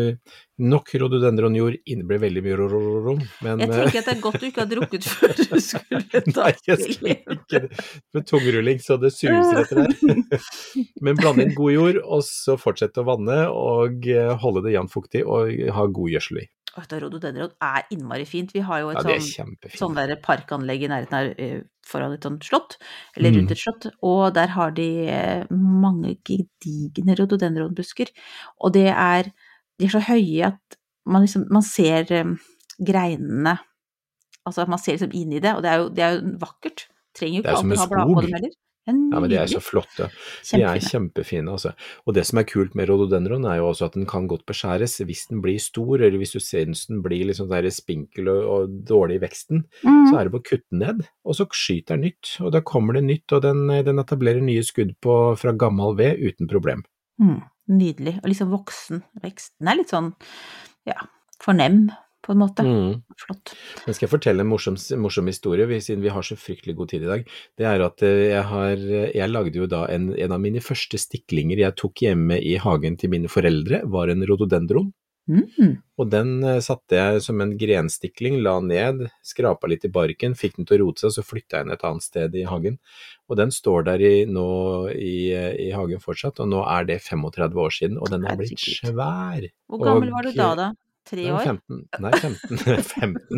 nok rhododendronjord inneblir veldig mye rorororo, men Jeg tenker at det er godt du ikke har drukket før du skulle ta Nei, jeg til. skulle ikke det. Med tungrulling, så det suser etter der. Men blande inn god jord, og så fortsette å vanne, og eh, holde det jevnt fuktig, og ha god gjødsel i. Vet du, rhododendron er innmari fint. Vi har jo et Ja, det er sånn, kjempefint. sånn der parkanlegg i nærheten her, eh, foran et sånt slott, eller Mm. rundt et slott, og der har de eh, mange gedigne rhododendronbusker, og det er, de er så høye at man liksom, man ser eh, greinene, altså at man ser liksom inn i det, og det er jo, det er jo vakkert. Trenger jo Det er ikke som alltid en ha blad på skog. dem heller. Ja, Ja, men de er så flotte. De er kjempefine, altså. Og det som er kult med rhododendron er jo også at den kan godt beskjæres hvis den blir stor, eller hvis du synes den blir liksom der spinkel og, og dårlig i veksten, mm. så er det på å kutte ned, og så skyter den nytt, og da kommer det nytt, og den, den etablerer nye skudd på, fra gammel ved uten problem. Mm. Nydelig, og liksom voksen vekst. Den er litt sånn, ja, fornem på en måte. Mm. Flott. Men skal jeg fortelle en morsom, morsom historie, siden vi har så fryktelig god tid i dag. Det er at jeg har, jeg lagde jo da en, en av mine første stiklinger jeg tok hjemme i hagen til mine foreldre, var en rhododendron. Mm. Og den satte jeg som en grenstikling, la ned, skrapa litt i barken, fikk den til å rote seg, så flyttet jeg den et annet sted i hagen. Og den står der i, nå i, i hagen fortsatt, og nå er det femogtretti år siden, og den er blitt svær. Hvor gammel og, var du da da? Tre år? femten. Nei, femten. femten.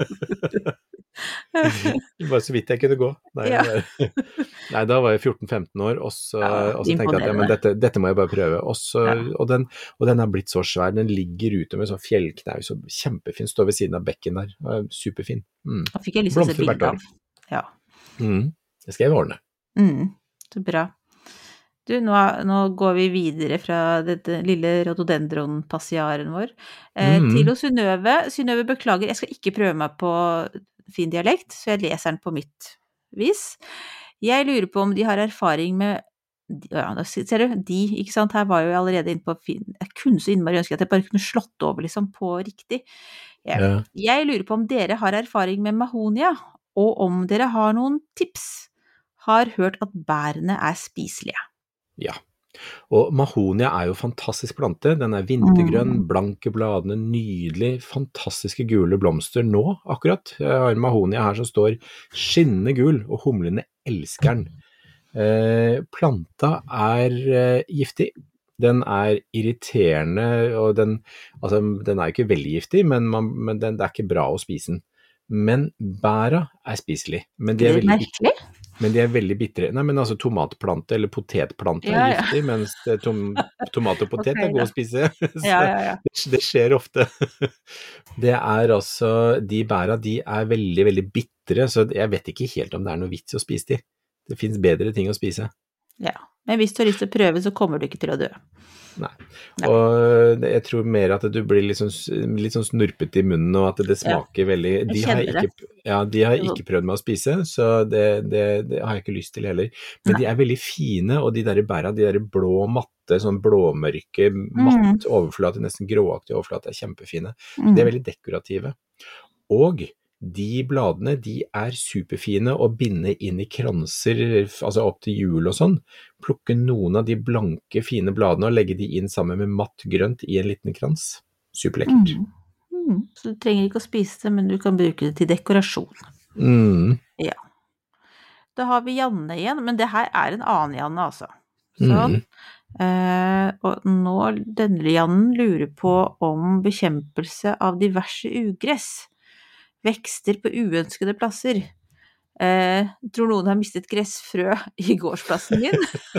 Bare så vidt jeg kunne gå. Nei, ja. Nei da var jeg fjorten femten år, og så, ja, og så tenkte jeg at ja, men dette, dette må jeg bare prøve. Og, så, ja. og, den, og den er blitt så svær, den ligger ute med sånn fjellknau, så kjempefin, står ved siden av bekken der. Superfin. Mm. Da fikk jeg lyst til å se bildet av. Ja. Mm. Det skal jeg ordne. Mm. Så bra. Du, nå, nå går vi videre fra dette lille rhododendron-passiaren vår eh, mm. til hos Synnøve. Synnøve, beklager, jeg skal ikke prøve meg på fin dialekt, så jeg leser den på mitt vis. Jeg lurer på om de har erfaring med, ja, da ser du, de, ikke sant, her var jo jeg allerede inne på fin, jeg kunne så innmari ønske at jeg bare kunne slått over liksom på riktig. Ja. Ja. Jeg lurer på om dere har erfaring med mahonia, og om dere har noen tips. Har hørt at bærene er spiselige. Ja, og mahonia er jo fantastisk plante, den er vintergrønn, blanke bladene, nydelig, fantastiske gule blomster nå akkurat. Jeg har en mahonia her som står skinnende gul, og humlene elsker den. Eh, planta er eh, giftig, den er irriterende, og den, altså, den er jo ikke veldig giftig, men, man, men den, det er ikke bra å spise den. Men bæra er spiselig. Men de er veldig merkelig? Men de er veldig bittre. Nei, men altså tomatplante eller potetplante ja, er giftig, ja. Mens tom, tomat og potet okay, er god å spise. Så ja, ja, ja. Det, det skjer ofte. Det er altså, de bæra, de er veldig, veldig bittre, så jeg vet ikke helt om det er noe vits å spise de. Det finnes bedre ting å spise. Ja, men hvis du har lyst til å prøve, så kommer du ikke til å dø. Nei, Nei. Og jeg tror mer at du blir litt sånn, litt sånn snurpet i munnen, og at det smaker ja. veldig, de har, ikke, ja, de har ikke prøvd med å spise, så det, det, det har jeg ikke lyst til heller, men Nei. De er veldig fine, og de der bæra, de der blå matte, sånn blåmørke, matt mm. overflate, nesten gråaktig overflate, er kjempefine, mm. de er veldig dekorative, og de bladene, de er superfine å binde inn i kranser, altså opp til jul og sånn. Plukke noen av de blanke, fine bladene og legge de inn sammen med matt grønt i en liten krans. Superlekkert. Mm. Mm. Så du trenger ikke å spise det, men du kan bruke det til dekorasjon. Mm. Ja. Da har vi Janne igjen, men det her er en annen Janne, altså. Sånn. Mm. Eh, og nå, denne Jannen lurer på om bekjempelse av diverse ugress. Vekster på uønskede plasser. Eh, tror noen har mistet gressfrø i gårdsplassen min.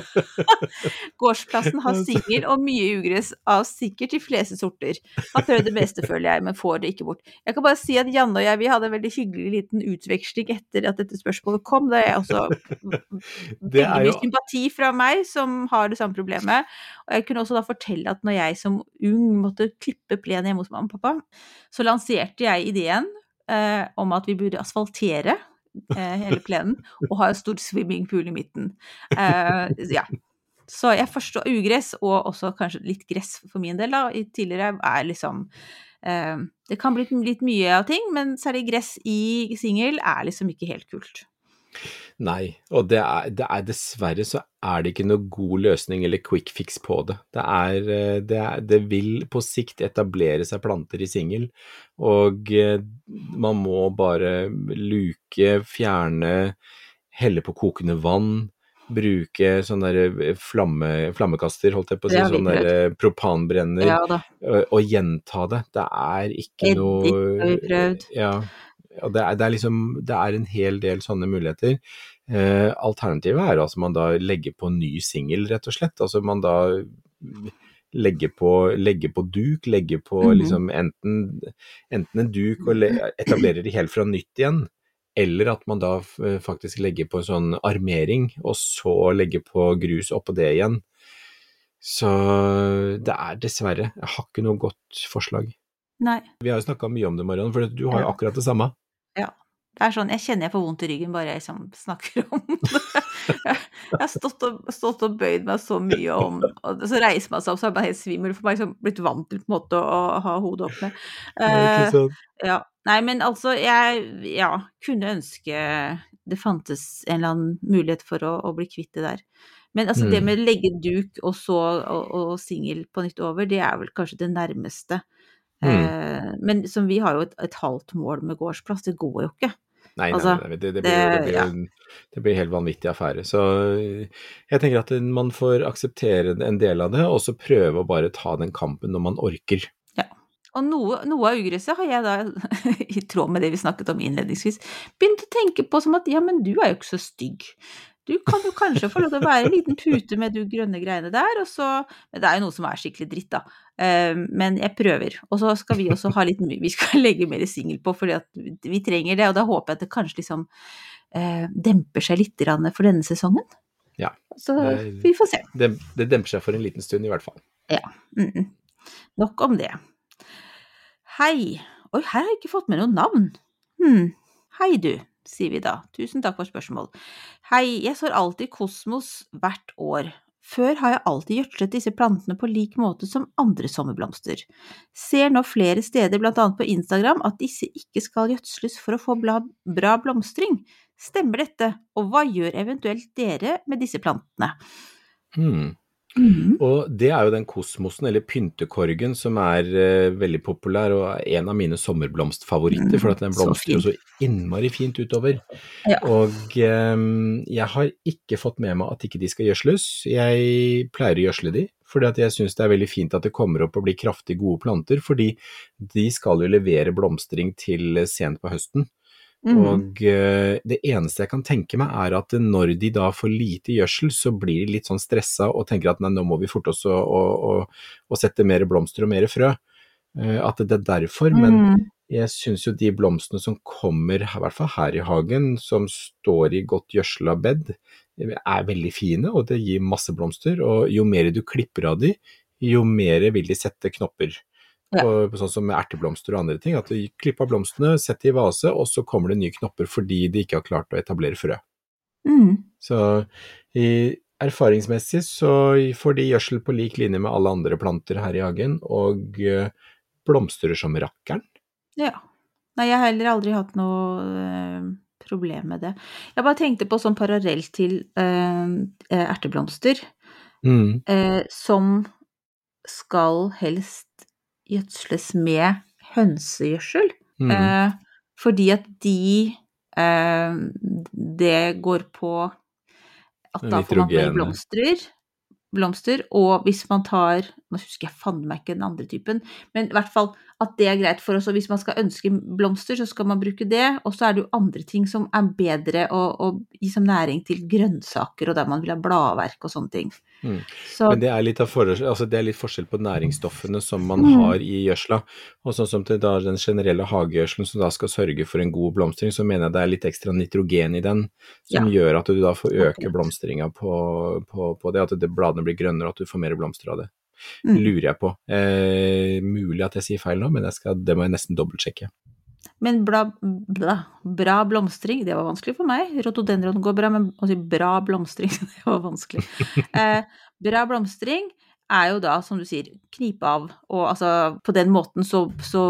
Gårdsplassen har singel og mye ugress av sikkert de fleste sorter. Har prøvd det beste, føler jeg, men får det ikke bort. Jeg kan bare si at Janne og jeg, vi hadde en veldig hyggelig liten utveksling etter at dette spørsmålet kom. Da jeg også veldig mye jo... sympati fra meg som har det samme problemet. Og jeg kunne også da fortelle at når jeg som ung måtte klippe plen hjemme hos mamma og pappa, så lanserte jeg ideen Eh, om at vi burde asfaltere eh, hele plenen og ha en stor swimmingpool i midten. Eh, ja. Så jeg forstår ugress, og også kanskje litt gress for min del da. I tidligere er liksom eh, det kan bli litt mye av ting, men særlig gress i singel er liksom ikke helt kult. Nei, og det er, det er dessverre så er det ikke noe god løsning eller quick fix på det. Det, er, det, er, det vil på sikt etablere seg planter i singel, og man må bare luke, fjerne, helle på kokende vann, bruke sånn der flamme, flammekaster, holdt jeg på å si, sånn der propanbrenner, ja, og, og gjenta det. Det er ikke Eddik, noe... Eddik har vi prøvd. Ja, og det er, det er liksom, det er en hel del sånne muligheter. Eh, alternativet er altså man da legger på ny singel, rett og slett. Altså man da legger på, legger på duk, legger på mm-hmm. liksom enten, enten en duk og le, etablerer det helt fra nytt igjen, eller at man da faktisk legger på en sånn armering, og så legger på grus oppå det igjen. Så det er dessverre, jeg har ikke noe godt forslag. Nei. Vi har jo snakket mye om det, Marianne, for du har jo akkurat det samme. Ja, det er sånn, jeg kjenner jeg får vondt i ryggen bare jeg liksom snakker om det. Jeg har stått og, stått og bøyd meg så mye om, og så reiser man seg opp, så er jeg bare helt svimmel, for meg liksom blitt vant til på en måte å ha hodet oppe. Ikke sant? Uh, ja, nei, men altså, jeg ja, kunne ønske det fantes en eller annen mulighet for å, å bli kvitt det der. Men altså, mm. det med legge duk og så, og, og singel på nytt over, det er vel kanskje det nærmeste. Mm. Uh, men som vi har jo et, et halvt mål med gårdsplass, det går jo ikke. Nei, nei, altså, nei, det, det, blir, det, blir, ja. det blir helt vanvittig affære. Så jeg tenker at man får akseptere en del av det, og så prøve å bare ta den kampen når man orker. Ja, og noe, noe av ugresset har jeg da, i tråd med det vi snakket om innledningsvis, begynt å tenke på som at, ja, men du er jo ikke så stygg. Du kan jo kanskje få lov til å være en liten pute med du grønne greiene der, og så, men det er jo noe som er skikkelig dritt da, uh, men jeg prøver, og så skal vi også ha litt, vi skal legge mer singel på, fordi at vi trenger det, og da håper jeg at det kanskje liksom uh, demper seg litt for denne sesongen. Ja. Så det, vi får se. Det, det demper seg for en liten stund i hvert fall. Ja, mm-mm. Nok om det. Hei, oi, her har jeg ikke fått med noen navn. Hmm. Hei du. Sier vi da. Tusen takk for spørsmål. Hei, jeg sår alltid kosmos hvert år. Før har jeg alltid gjødslet disse plantene på lik måte som andre sommerblomster. Ser nå flere steder, blant annet på Instagram, at disse ikke skal gjødsles for å få bra, bra blomstring. Stemmer dette? Og hva gjør eventuelt dere med disse plantene? Hmm. Mm-hmm. Og det er jo den kosmosen, eller pyntekorgen, som er uh, veldig populær, og en av mine sommerblomstfavoritter, for at den blomstrer så, så innmari fint utover. Ja. Og um, jeg har ikke fått med meg at ikke de skal gjødsles. Jeg pleier å gjødsle de, fordi at jeg synes det er veldig fint at det kommer opp og blir kraftig gode planter, fordi de skal jo levere blomstring til sent på høsten. Mm. Og uh, det eneste jeg kan tenke meg er at når de da får lite gjødsel, så blir de litt sånn stresset og tenker at nei, nå må vi forte oss å, å, å, å sette mer blomster og mer frø. Uh, at det er derfor, mm. men jeg synes jo de blomstene som kommer, i hvert fall her i hagen, som står i godt gjødslet bed, er veldig fine, og det gir masse blomster, og jo mer du klipper av de, jo mer vil de sette knopper. Ja. Og, sånn som med erteblomster og andre ting, at du klipper blomstene, setter i vase, og så kommer det nye knopper fordi de ikke har klart å etablere frø. Mm. Så i, erfaringsmessig så får de gjødsel på lik linje med alle andre planter her i hagen, og uh, blomstrer som rakkeren. Ja, nei, jeg har heller aldri hatt noe uh, problem med det. Jeg bare tenkte på sånn parallell til uh, erteblomster, mm. uh, som skal helst gjødsles med hønsegjødsel, mm. eh, fordi at de, eh, det går på at da får man mer blomster, blomster, og hvis man tar, nå husker jeg fann meg ikke den andre typen, men i hvert fall at det er greit for oss, og hvis man skal ønske blomster, så skal man bruke det, og så er det jo andre ting som er bedre å, å gi som næring til grønnsaker, og der man vil ha bladverk og sånne ting. Mm. Så, men det er, litt av forskjell, altså det er litt forskjell på næringsstoffene som man mm. har i gjødsla, og sånn som til da den generelle hagegjødselen som da skal sørge for en god blomstring, så mener jeg det er litt ekstra nitrogen i den, som ja. Gjør at du da får øke blomstringa på, på, på det, at det, bladene blir grønnere, og at du får mer blomster av det. Mm. Lurer jeg på. Eh, mulig at jeg sier feil nå, men jeg skal, det må jeg nesten dobbeltsjekke. Men bla, bla, bra blomstring, det var vanskelig for meg. Rhododendron går bra, men å si bra blomstring, det var vanskelig. Eh, bra blomstring er jo da, som du sier, knipe av, og altså på den måten så, så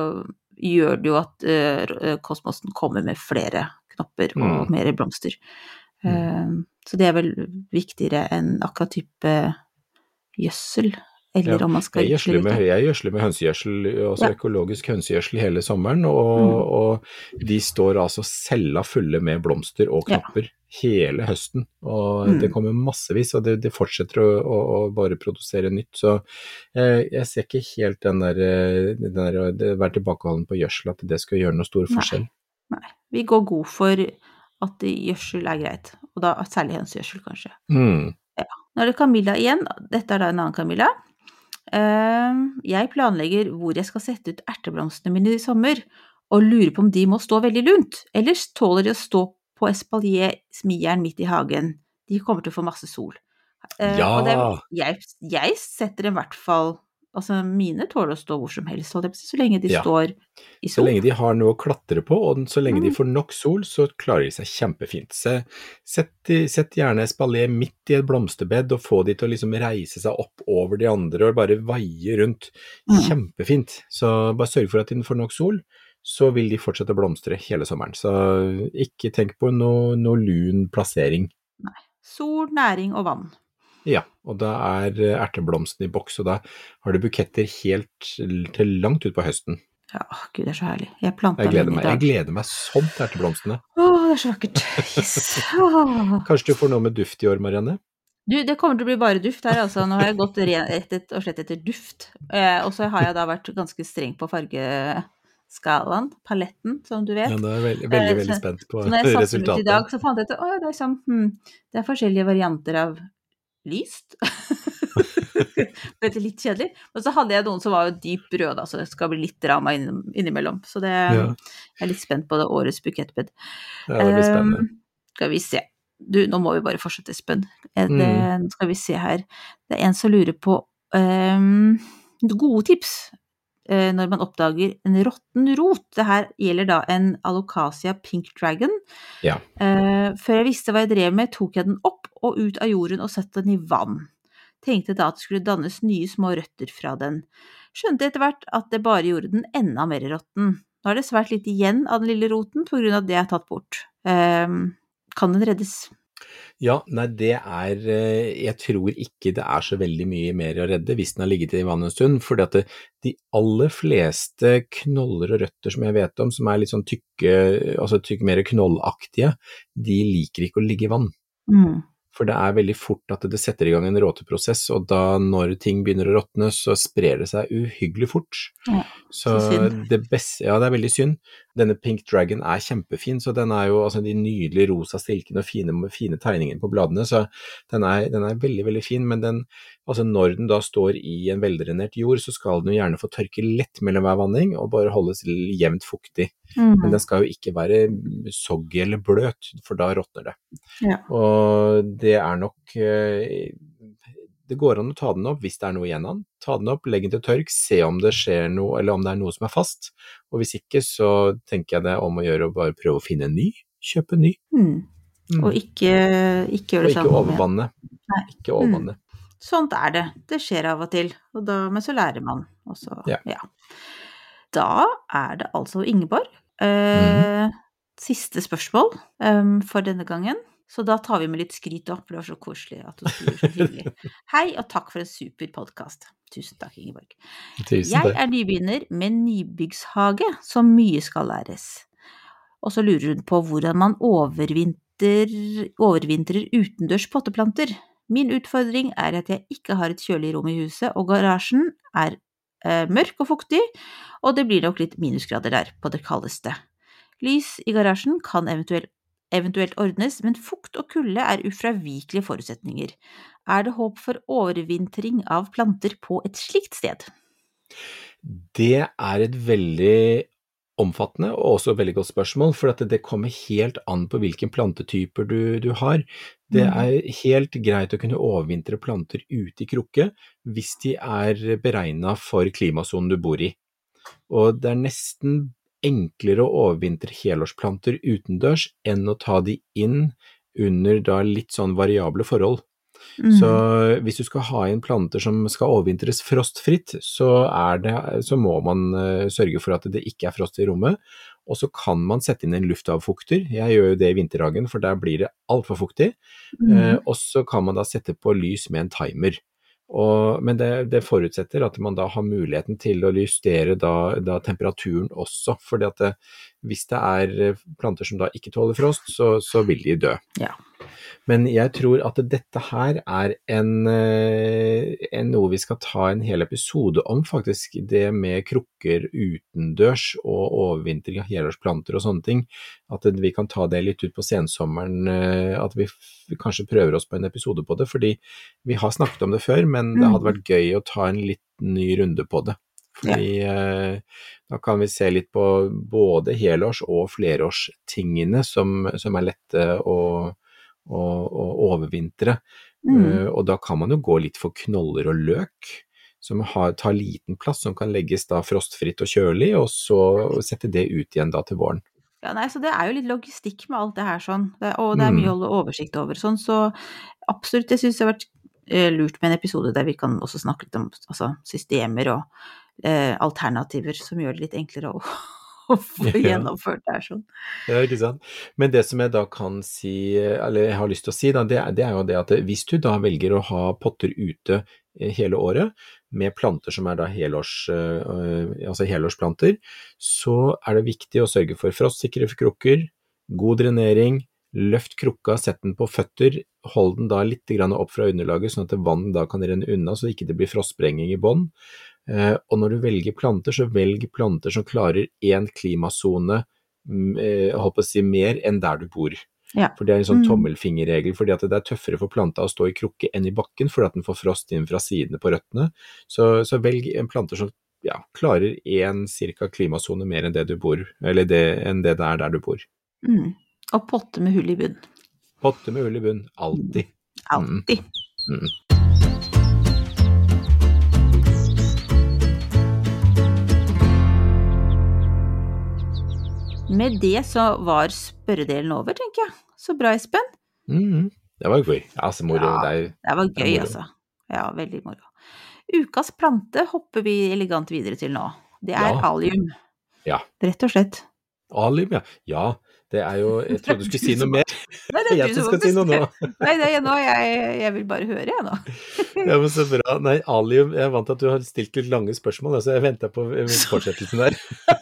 gjør det jo at uh, kosmosen kommer med flere knopper og mm. mer blomster. Mm. Eh, så det er vel viktigere enn akkurat type gjødsel, eller ja, om man skal jeg gjødsler med, jeg gjødsler med hønsegjødsel, altså ja. Økologisk hønsegjødsel hele sommeren, og, mm. og de står altså cella fulle med blomster og knopper ja. Hele høsten, og mm. det kommer massevis, og det, det fortsetter å, å, å bare produsere nytt, så eh, jeg ser ikke helt den der, den der det være tilbakeholden på gjødsel, at det skal gjøre noe stor forskjell. Nei, Nei. Vi går god for at gjødsel er greit, og da særlig hønsegjødsel kanskje. Mm. Ja. Nå er det Camilla igjen, dette er da en annen Camilla. Uh, jeg planlegger hvor jeg skal sette ut erteblomstene mine i sommer, og lurer på om de må stå veldig lunt, eller tåler de å stå på espalier smijern midt i hagen. De kommer til å få masse sol. Eh, Ja! og det, jeg, jeg setter dem i hvert fall, altså mine tåler å stå hvor som helst, så lenge de Ja. står i Så sol. lenge de har noe å klatre på, og så lenge de Mm. får nok sol, så klarer de seg kjempefint. Så sett, sett gjerne espalier midt i et blomsterbed, og få de til å liksom reise seg opp over de andre, og bare vaie rundt. Mm. Kjempefint. Så bare sørg for at de får nok sol, så vil de fortsette å blomstre hele sommeren. Så ikke tenk på noe, noe lun plassering. Nei. Sol, næring og vann. Ja, og da er erteblomsten i boks, og da har du buketter helt til langt ut på høsten. Ja, Gud, det er så herlig. Jeg plantet Jeg gleder den i meg, jeg dag. gleder meg sånn til erteblomstene. Åh, det er så vakkert. Yes. Åh. Kanskje du får noe med duft i år, Marianne? Du, det kommer til å bli bare duft her, altså. Nå har jeg gått rett et, og slett etter duft. Eh, og så har jeg da vært ganske streng på fargeskalaen, paletten, som du vet. Ja, nå er jeg veldig, veldig, Eh, veldig så- spent på Så når jeg satte den ut resultatet. i dag, så fant jeg ut, åh, det er sånn, hm, det er forskjellige varianter av lyst. Det er litt kjedelig. Og så hadde jeg noen som var jo dyp rød, da, så det skal bli litt drama inn, innimellom. Så det, Ja. jeg er litt spent på det årets bukettbed. Ja, det blir spennende. Um, skal vi se. Du, nå må vi bare fortsette, Espen. Eh, Det, Mm. skal vi se her. Det er en som lurer på um, gode tips eh, når man oppdager en rotten rot. Det her gjelder da en Alocasia Pink Dragon. Ja. Eh, før jeg visste hva jeg drev med, tok jeg den opp og ut av jorden og satte den i vann. Tenkte da at det skulle dannes nye små røtter fra den. Skjønte etter hvert at det bare gjorde den enda mer råtten. Nå er det svært litt igjen av den lille roten på grunn av det jeg har tatt bort. Um, kan den reddes? Ja, nei, det er, eh, jeg tror ikke det er så veldig mye mer å redde hvis den har ligget i vann en stund, fordi at det, de aller fleste knoller og røtter som jeg vet om, som er litt sånn tykke, altså tykke mer knollaktige, de liker ikke å ligge i vann. Mm. For det er veldig fort at det setter i gang en råteprosess, og da når ting begynner å råtne, så sprer det seg uhyggelig fort. Ja, så så synd. det beste, ja, det er veldig synd. Denne Pink Dragon er kjempefin, så den er jo altså de nydelige rosa stilkene og fine, fine tegningene på bladene, så den er, den er veldig, veldig fin, men den, altså når den da står i en veldrenert jord, så skal den jo gjerne få tørke lett mellom hver vanning, og bare holdes jevnt fuktig. Mm. Men den skal jo ikke være soggy eller bløt, for da råtner det. Ja. Og det er nok, eh, det går an å ta den opp hvis det er noe igjen av den. Ta den opp, legg den til tørk, se om det skjer noe, eller om det er noe som er fast. Og hvis ikke, så tenker jeg det er om å gjøre å bare prøve å finne en ny, kjøpe en ny. Mm. Mm. Og ikke, ikke gjøre Og det ikke sånn. overvanne. Nei. Ikke overvanne. Sånt er det. Det skjer av og til. Og da, men så lærer man. Og så, Ja. ja. Da er det altså Ingeborg. Eh, Siste spørsmål em, for denne gangen. Så da tar vi med litt skryt opp, for det var så koselig at hun skriver så hyggelig. Hei, og takk for en super podcast. Tusen takk, Ingeborg. Tusen Jeg takk. er nybegynner med nybyggshage, så mye skal læres. Og så lurer hun på hvordan man overvinter, overvintrer utendørs potteplanter. Min utfordring er at jeg ikke har et kjølig rom i huset, og garasjen er eh, mørk og fuktig, og det blir nok litt minusgrader der på det kaldeste. Lys i garasjen kan eventuelt, eventuelt ordnes, men fukt og kulde er ufravikelige forutsetninger. Er det håp for overvintring av planter på et slikt sted? Det er et veldig omfattende og også veldig godt spørsmål, for at det kommer helt an på hvilken plantetyper du, du har. Det er helt greit å kunne overvintre planter ute i krukke hvis de er beregnet for klimasonen du bor i. Og det er nesten enklere å overvintre helårsplanter utendørs enn å ta de inn under da litt sånn variable forhold. Mm. Så hvis du skal ha inn planter som skal overvintres frostfritt, så, er det, så må man uh, sørge for at det ikke er frost i rommet, og så kan man sette inn en luftavfukter. Jeg gjør jo det i vinterhagen, for der blir det alt for fuktig, Mm. uh, og så kan man da sette på lys med en timer. Og, men det, det forutsetter at man da har muligheten til å justere da, da temperaturen også, fordi at det, hvis det er planter som da ikke tåler frost, så, så vil de dø. Ja. Men jeg tror at dette her er en, en noe vi skal ta en hel episode om, faktisk, det med krukker utendørs og overvintring av helårsplanter og sånne ting, at vi kan ta det litt ut på sensommeren, at vi kanskje prøver oss på en episode på det, fordi vi har snakket om det før, men det hadde vært gøy å ta en litt ny runde på det. Fordi eh, da kan vi se litt på både helårs- og flerårstingene som, som er lette å, å, å overvintre. Mm. Uh, og da kan man jo gå litt for knoller og løk, som har, tar liten plass, som kan legges da frostfritt og kjølig, og så sette det ut igjen da til våren. Ja, nei, så det er jo litt logistikk med alt det her sånn, det, og det er mye å holde oversikt over sånn, så absolutt, jeg synes det har vært eh, lurt med en episode der vi kan også snakke litt om altså, systemer og eh, alternativer som gjør det litt enklere å å få gjennomført det her sånn. Ja, ikke sant. Men det som jeg da kan si, eller jeg har lyst til å si da, det er, det er jo det at hvis du da velger å ha potter ute hele året, med planter som er da helårs, altså helårsplanter, så er det viktig å sørge for frostsikre krukker, god drenering, løft krukka, sett den på føtter, hold den da litt grann opp fra underlaget, sånn at vann da kan renne unna, så ikke det blir frostsprenging i bånd. Uh, og når du velger planter, så velg planter som klarer en klimasone uh, holdt på å si mer enn der du bor. Ja. For det er en sånn tommelfingerregel, fordi at det er tøffere for planta å stå i krukke enn i bakken, fordi at den får frost inn fra sidene på røttene. Så, så velg en planter som ja, klarer en cirka klimasone mer enn det du bor, eller det, enn det det er der du bor. Mm. Og potte med hull i bunn. Potte med hull i bunn, alltid. Alltid. Mm. Mm. Med det så var spørredelen over, tenker jeg. Så bra, Espen. Mm, det var gøy. Altså, moro. Ja, det, er, det var gøy, det altså. Ja, veldig moro. Ukas plante hopper vi elegant videre til nå. Det er Ja. allium. Ja. Rett og slett. Allium, ja. Ja, det er jo, jeg trodde du skulle si noe mer. Nei, det er Jeg du som som skal si noe nå. Nei, det er nå, jeg, jeg vil bare høre, jeg nå. Ja, men så bra. Nei, allium, jeg er vant til at du har stilt litt lange spørsmål, så jeg venter på fortsettelsen der.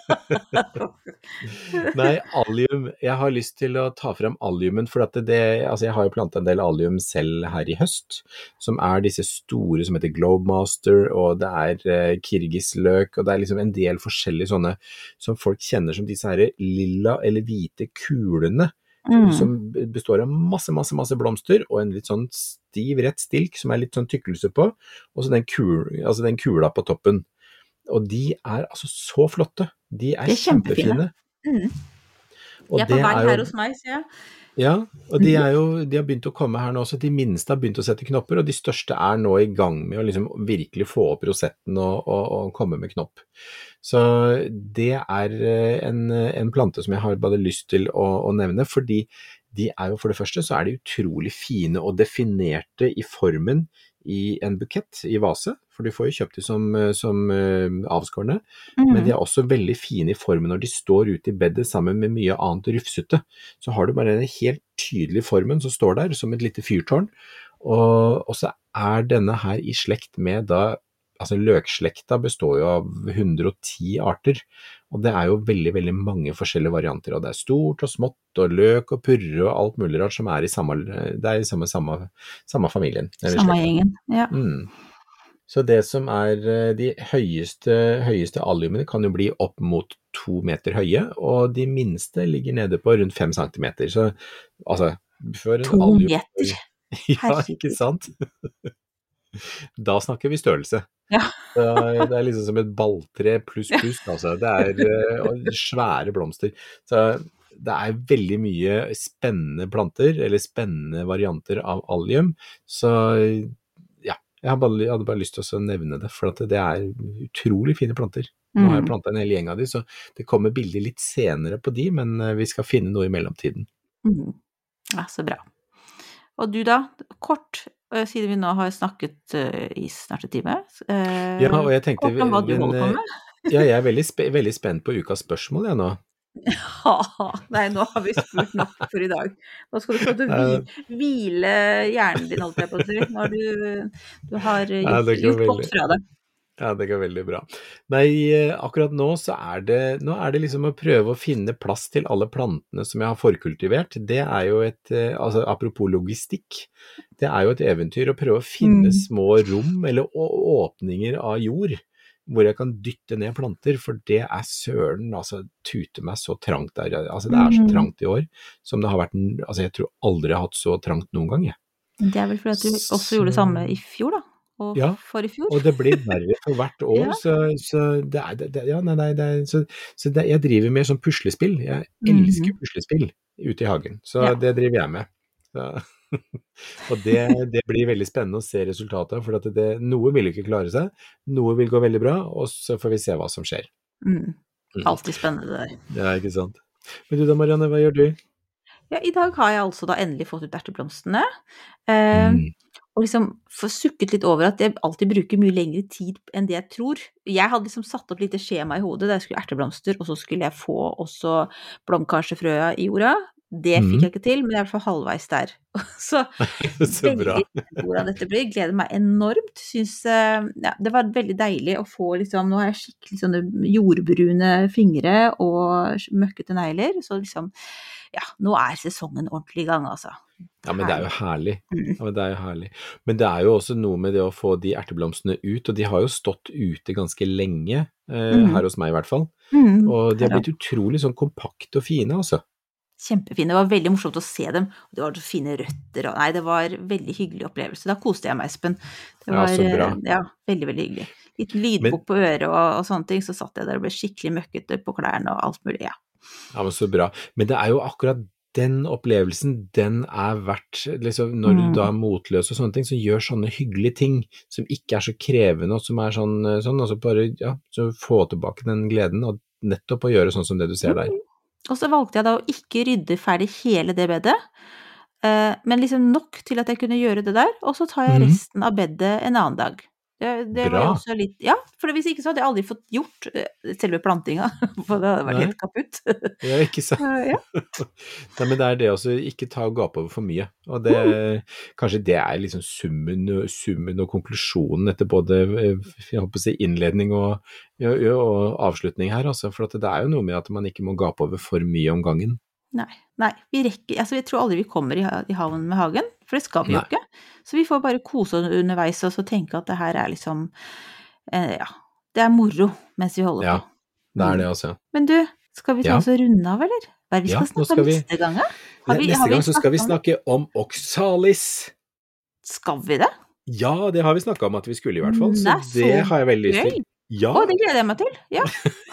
Nei, allium, jeg har lyst til å ta frem alliumen, for at det, altså jeg har jo plantet en del allium selv her i høst, som er disse store som heter Globemaster, og det er eh, kirgisløk, og det er liksom en del forskjellige sånne som folk kjenner som disse her lilla eller hvite kulene, mm. som består av masse, masse, masse blomster, og en litt sånn stiv, rett stilk, som er litt sånn tykkelse på, og så den, kul, altså den kula på toppen. Og de er altså så flotte. De er, er kjempefine. Mm. Og de er på vei jo, her hos meg, sier jeg. Ja, og de, er jo, de har begynt å komme her nå, så de minste har begynt å sette knopper, og de største er nå i gang med å liksom virkelig få opp rosetten og, og, og komme med knopp. Så det er en, en plante som jeg har bare lyst til å, å nevne, fordi de er jo for det første så er de utrolig fine og definerte i formen i en bukett i vase, for du får jo kjøpt de som, som uh, avskårne, mm. men de er også veldig fine i formen når de står ute i bedet sammen med mye annet rufsete. Så har du bare en helt tydelig formen som står der som et lite fyrtårn, og, og så er denne her i slekt med da, altså løkslekta består jo av hundre og ti arter, og det er jo veldig, veldig mange forskjellige varianter, og det er stort og smått, og løk og purre og alt mulig rart som er i samme, det er i samme, samme, samme familien. Samme gjengen, ja. Mm. Så det som er de høyeste, høyeste alliumene kan jo bli opp mot to meter høye, og de minste ligger nede på rundt fem centimeter, så altså, før en to allium... meter? Ja, ikke sant? Da snakker vi størrelse. Ja. Det er liksom som et balltre pluss pluss, altså. Det er uh, svære blomster. Så det er veldig mye spennende planter, eller spennende varianter av allium. Så ja, jeg, har bare, jeg hadde bare lyst til å nevne det, for at det er utrolig fine planter. Nå har jeg plantet en hel gjeng av de, så det kommer bilder litt senere på de, men vi skal finne noe i mellomtiden. Mm. Ja, så bra. Og du da, kort, siden vi nå har snakket uh, i snart en time. Uh, ja, og jeg tenkte... Kort om hva du men, holder på med. Ja, jeg er veldig, spe, veldig spent på ukas spørsmål, jeg nå. Ja, nei, nå har vi spurt nok for i dag. Nå skal du få til å hvile, hvile hjernen din, alt jeg på å si. Nå har du, du har gjort, ja, gjort godt fra deg. Ja, det går veldig bra. Nei, akkurat nå så er det, nå er det liksom å prøve å finne plass til alle plantene som jeg har forkultivert. Det er jo et, altså apropos logistikk, det er jo et eventyr å prøve å finne mm. små rom eller åpninger av jord, hvor jeg kan dytte ned planter, for det er søren, altså tute meg så trangt der. Altså det er så trangt i år, som det har vært, altså jeg tror aldri jeg har hatt så trangt noen gang. Jeg. Det er vel fordi at du også så... gjorde det samme i fjor da? og Ja, for i fjor. og det blir verre for hvert år, Ja. så, så det er, det, det- ja, nei, nei, det er, så, så det, jeg driver med sånn puslespill. Jeg elsker Mhm. puslespill ute i hagen, så Ja. det driver jeg med. Så, og det, det blir veldig spennende å se resultatet, for at det, noe vil ikke klare seg, noe vil gå veldig bra, og så får vi se hva som skjer. Mm. Mm. Alltid spennende det der. Ja, ikke sant. Men du da, Marianne, hva gjør du? Ja, i dag har jeg altså da endelig fått ut erteblomstene. Eh, Mm. Og liksom får sukket litt over at jeg alltid bruker mye lengre tid enn det jeg tror. Jeg hadde liksom satt opp litt skjema i hodet der jeg skulle erteblomster, og så skulle jeg få også blomkarsefrøya i jorda. Det fikk Mm. jeg ikke til, men jeg er i hvert fall halvveis der. Så Så bra. veldig spent på hvordan dette blir. Gleder meg enormt. Syns eh, ja, det var veldig deilig å få liksom Nå har jeg skikkelig sånne jordbrune fingre og møkkete negler, så liksom Ja, nå er sesongen ordentlig i gang, altså. Ja, men det er jo herlig. Mm. Ja, men det er jo herlig. Men det er jo også noe med det å få de erteblomstene ut, og de har jo stått ute ganske lenge, eh, Mm. her hos meg i hvert fall. Mm. Og de har Ja. blitt utrolig sånn kompakte og fine, altså. Kjempefine. Det var veldig morsomt å se dem. Det var så fine røtter og Nei, det var en veldig hyggelig opplevelse. Da koste jeg meg, Espen. Det Ja, var så bra. eh, ja, veldig, veldig hyggelig. Litt lydbok på øret og, og sånne ting, så satt jeg der og ble skikkelig møkkete på klærne og alt mulig, ja. Ja, men så bra. Men det er jo akkurat den opplevelsen, den er verdt, liksom, når Mm. du da er motløs og sånne ting, så gjør sånne hyggelige ting, som ikke er så krevende, og som er sånn, sånn altså bare, ja, så få tilbake den gleden, og nettopp å gjøre sånn som det du ser der. Og så valgte jeg da å ikke rydde ferdig hele det bedet, eh, men liksom nok til at jeg kunne gjøre det der, og så tar jeg Mhm. resten av bedet en annen dag. Det, det var jo Bra. også litt Ja, for hvis ikke så hadde jeg aldri fått gjort eh, selve plantinga, for det hadde vært Nei. helt kaputt. Ja, ikke sant? Eh, ja. Nei, men det er det også, ikke ta og gape over for mye. Og det, kanskje det er liksom summen, summen og konklusjonen etter både eh, jeg håper å si innledning og, ja, ja, og avslutning her, altså. For at det er jo noe med at man ikke må gape over for mye om gangen. Nei, nei, vi rekker Altså, jeg tror aldri vi kommer i, ha- i havn med hagen, for det skal vi jo Nei. ikke. Så vi får bare kose oss underveis og så tenke at det her er liksom eh, Ja, det er moro mens vi holder Ja, på. det er det altså. Men du, skal vi ta Ja. oss og runde av, eller? Hva er det vi Ja, skal nå snakke skal om vi- neste gang, da? Har vi- Neste har vi gang så skal vi snakket om- snakke om oxalis. Skal vi det? Ja, det har vi snakket om at vi skulle i hvert fall, så Nei, så det har jeg veldig lyst til. gøy. Ja, Å, det gleder jeg meg til. Ja.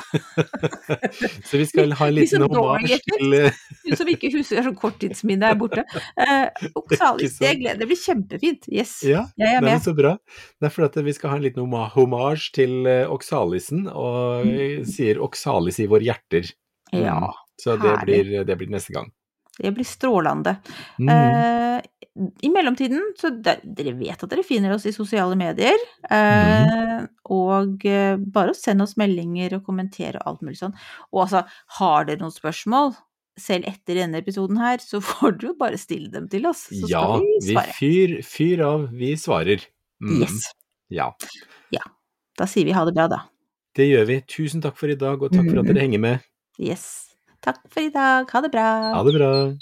så vi skal ha en Vi som liten hommage dårlige til eh, Du som ikke husker, sånn korttidsminne er borte. Eh, Oxalis, Ikke det, sant? gleder, det blir kjempefint. Yes. Ja, Jeg er nei, men med. så bra. Det er for at vi skal ha en liten homa- hommage til eh, oxalisen, og Mm. eh, sier oxalis i våre hjerter. Ja, Mm. Så det herlig. blir, det blir neste gang. det blir strålende. Mm. Eh, I mellomtiden, så der, dere vet at dere finner oss i sosiale medier, eh, og eh, bare å sende oss meldinger og kommentere og alt mulig sånn. Og altså, har dere noen spørsmål, selv etter denne episoden her, så får du jo bare stille dem til oss, så Ja, skal vi vi svare. fyr, fyr av, vi svarer. Mm. Yes. Ja, Da sier vi ha det bra, da. det gjør vi. Tusen takk for i dag, og takk for at Mm. dere henger med. Yes. Takk for i dag. Ha det bra. Ha det bra.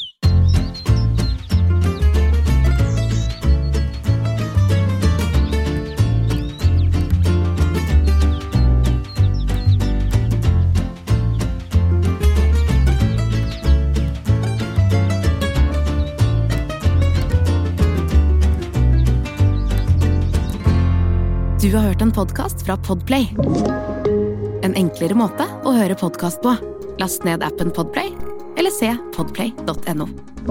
Du har hørt en podcast fra Podplay. En enklere måte å høre podcast på. Last ned appen Podplay, eller se podplay punktum no.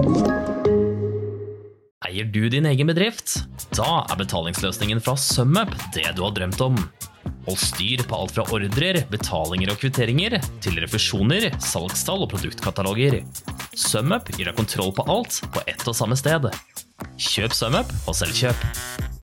Eier du din egen bedrift? Da er betalingsløsningen fra SumUp det du har drømt om. Hold styr på alt fra ordrer, betalinger og kvitteringer, til refusjoner, salgstall og produktkataloger. SumUp gir deg kontroll på alt på ett og samme sted. Kjøp SumUp og selv kjøp.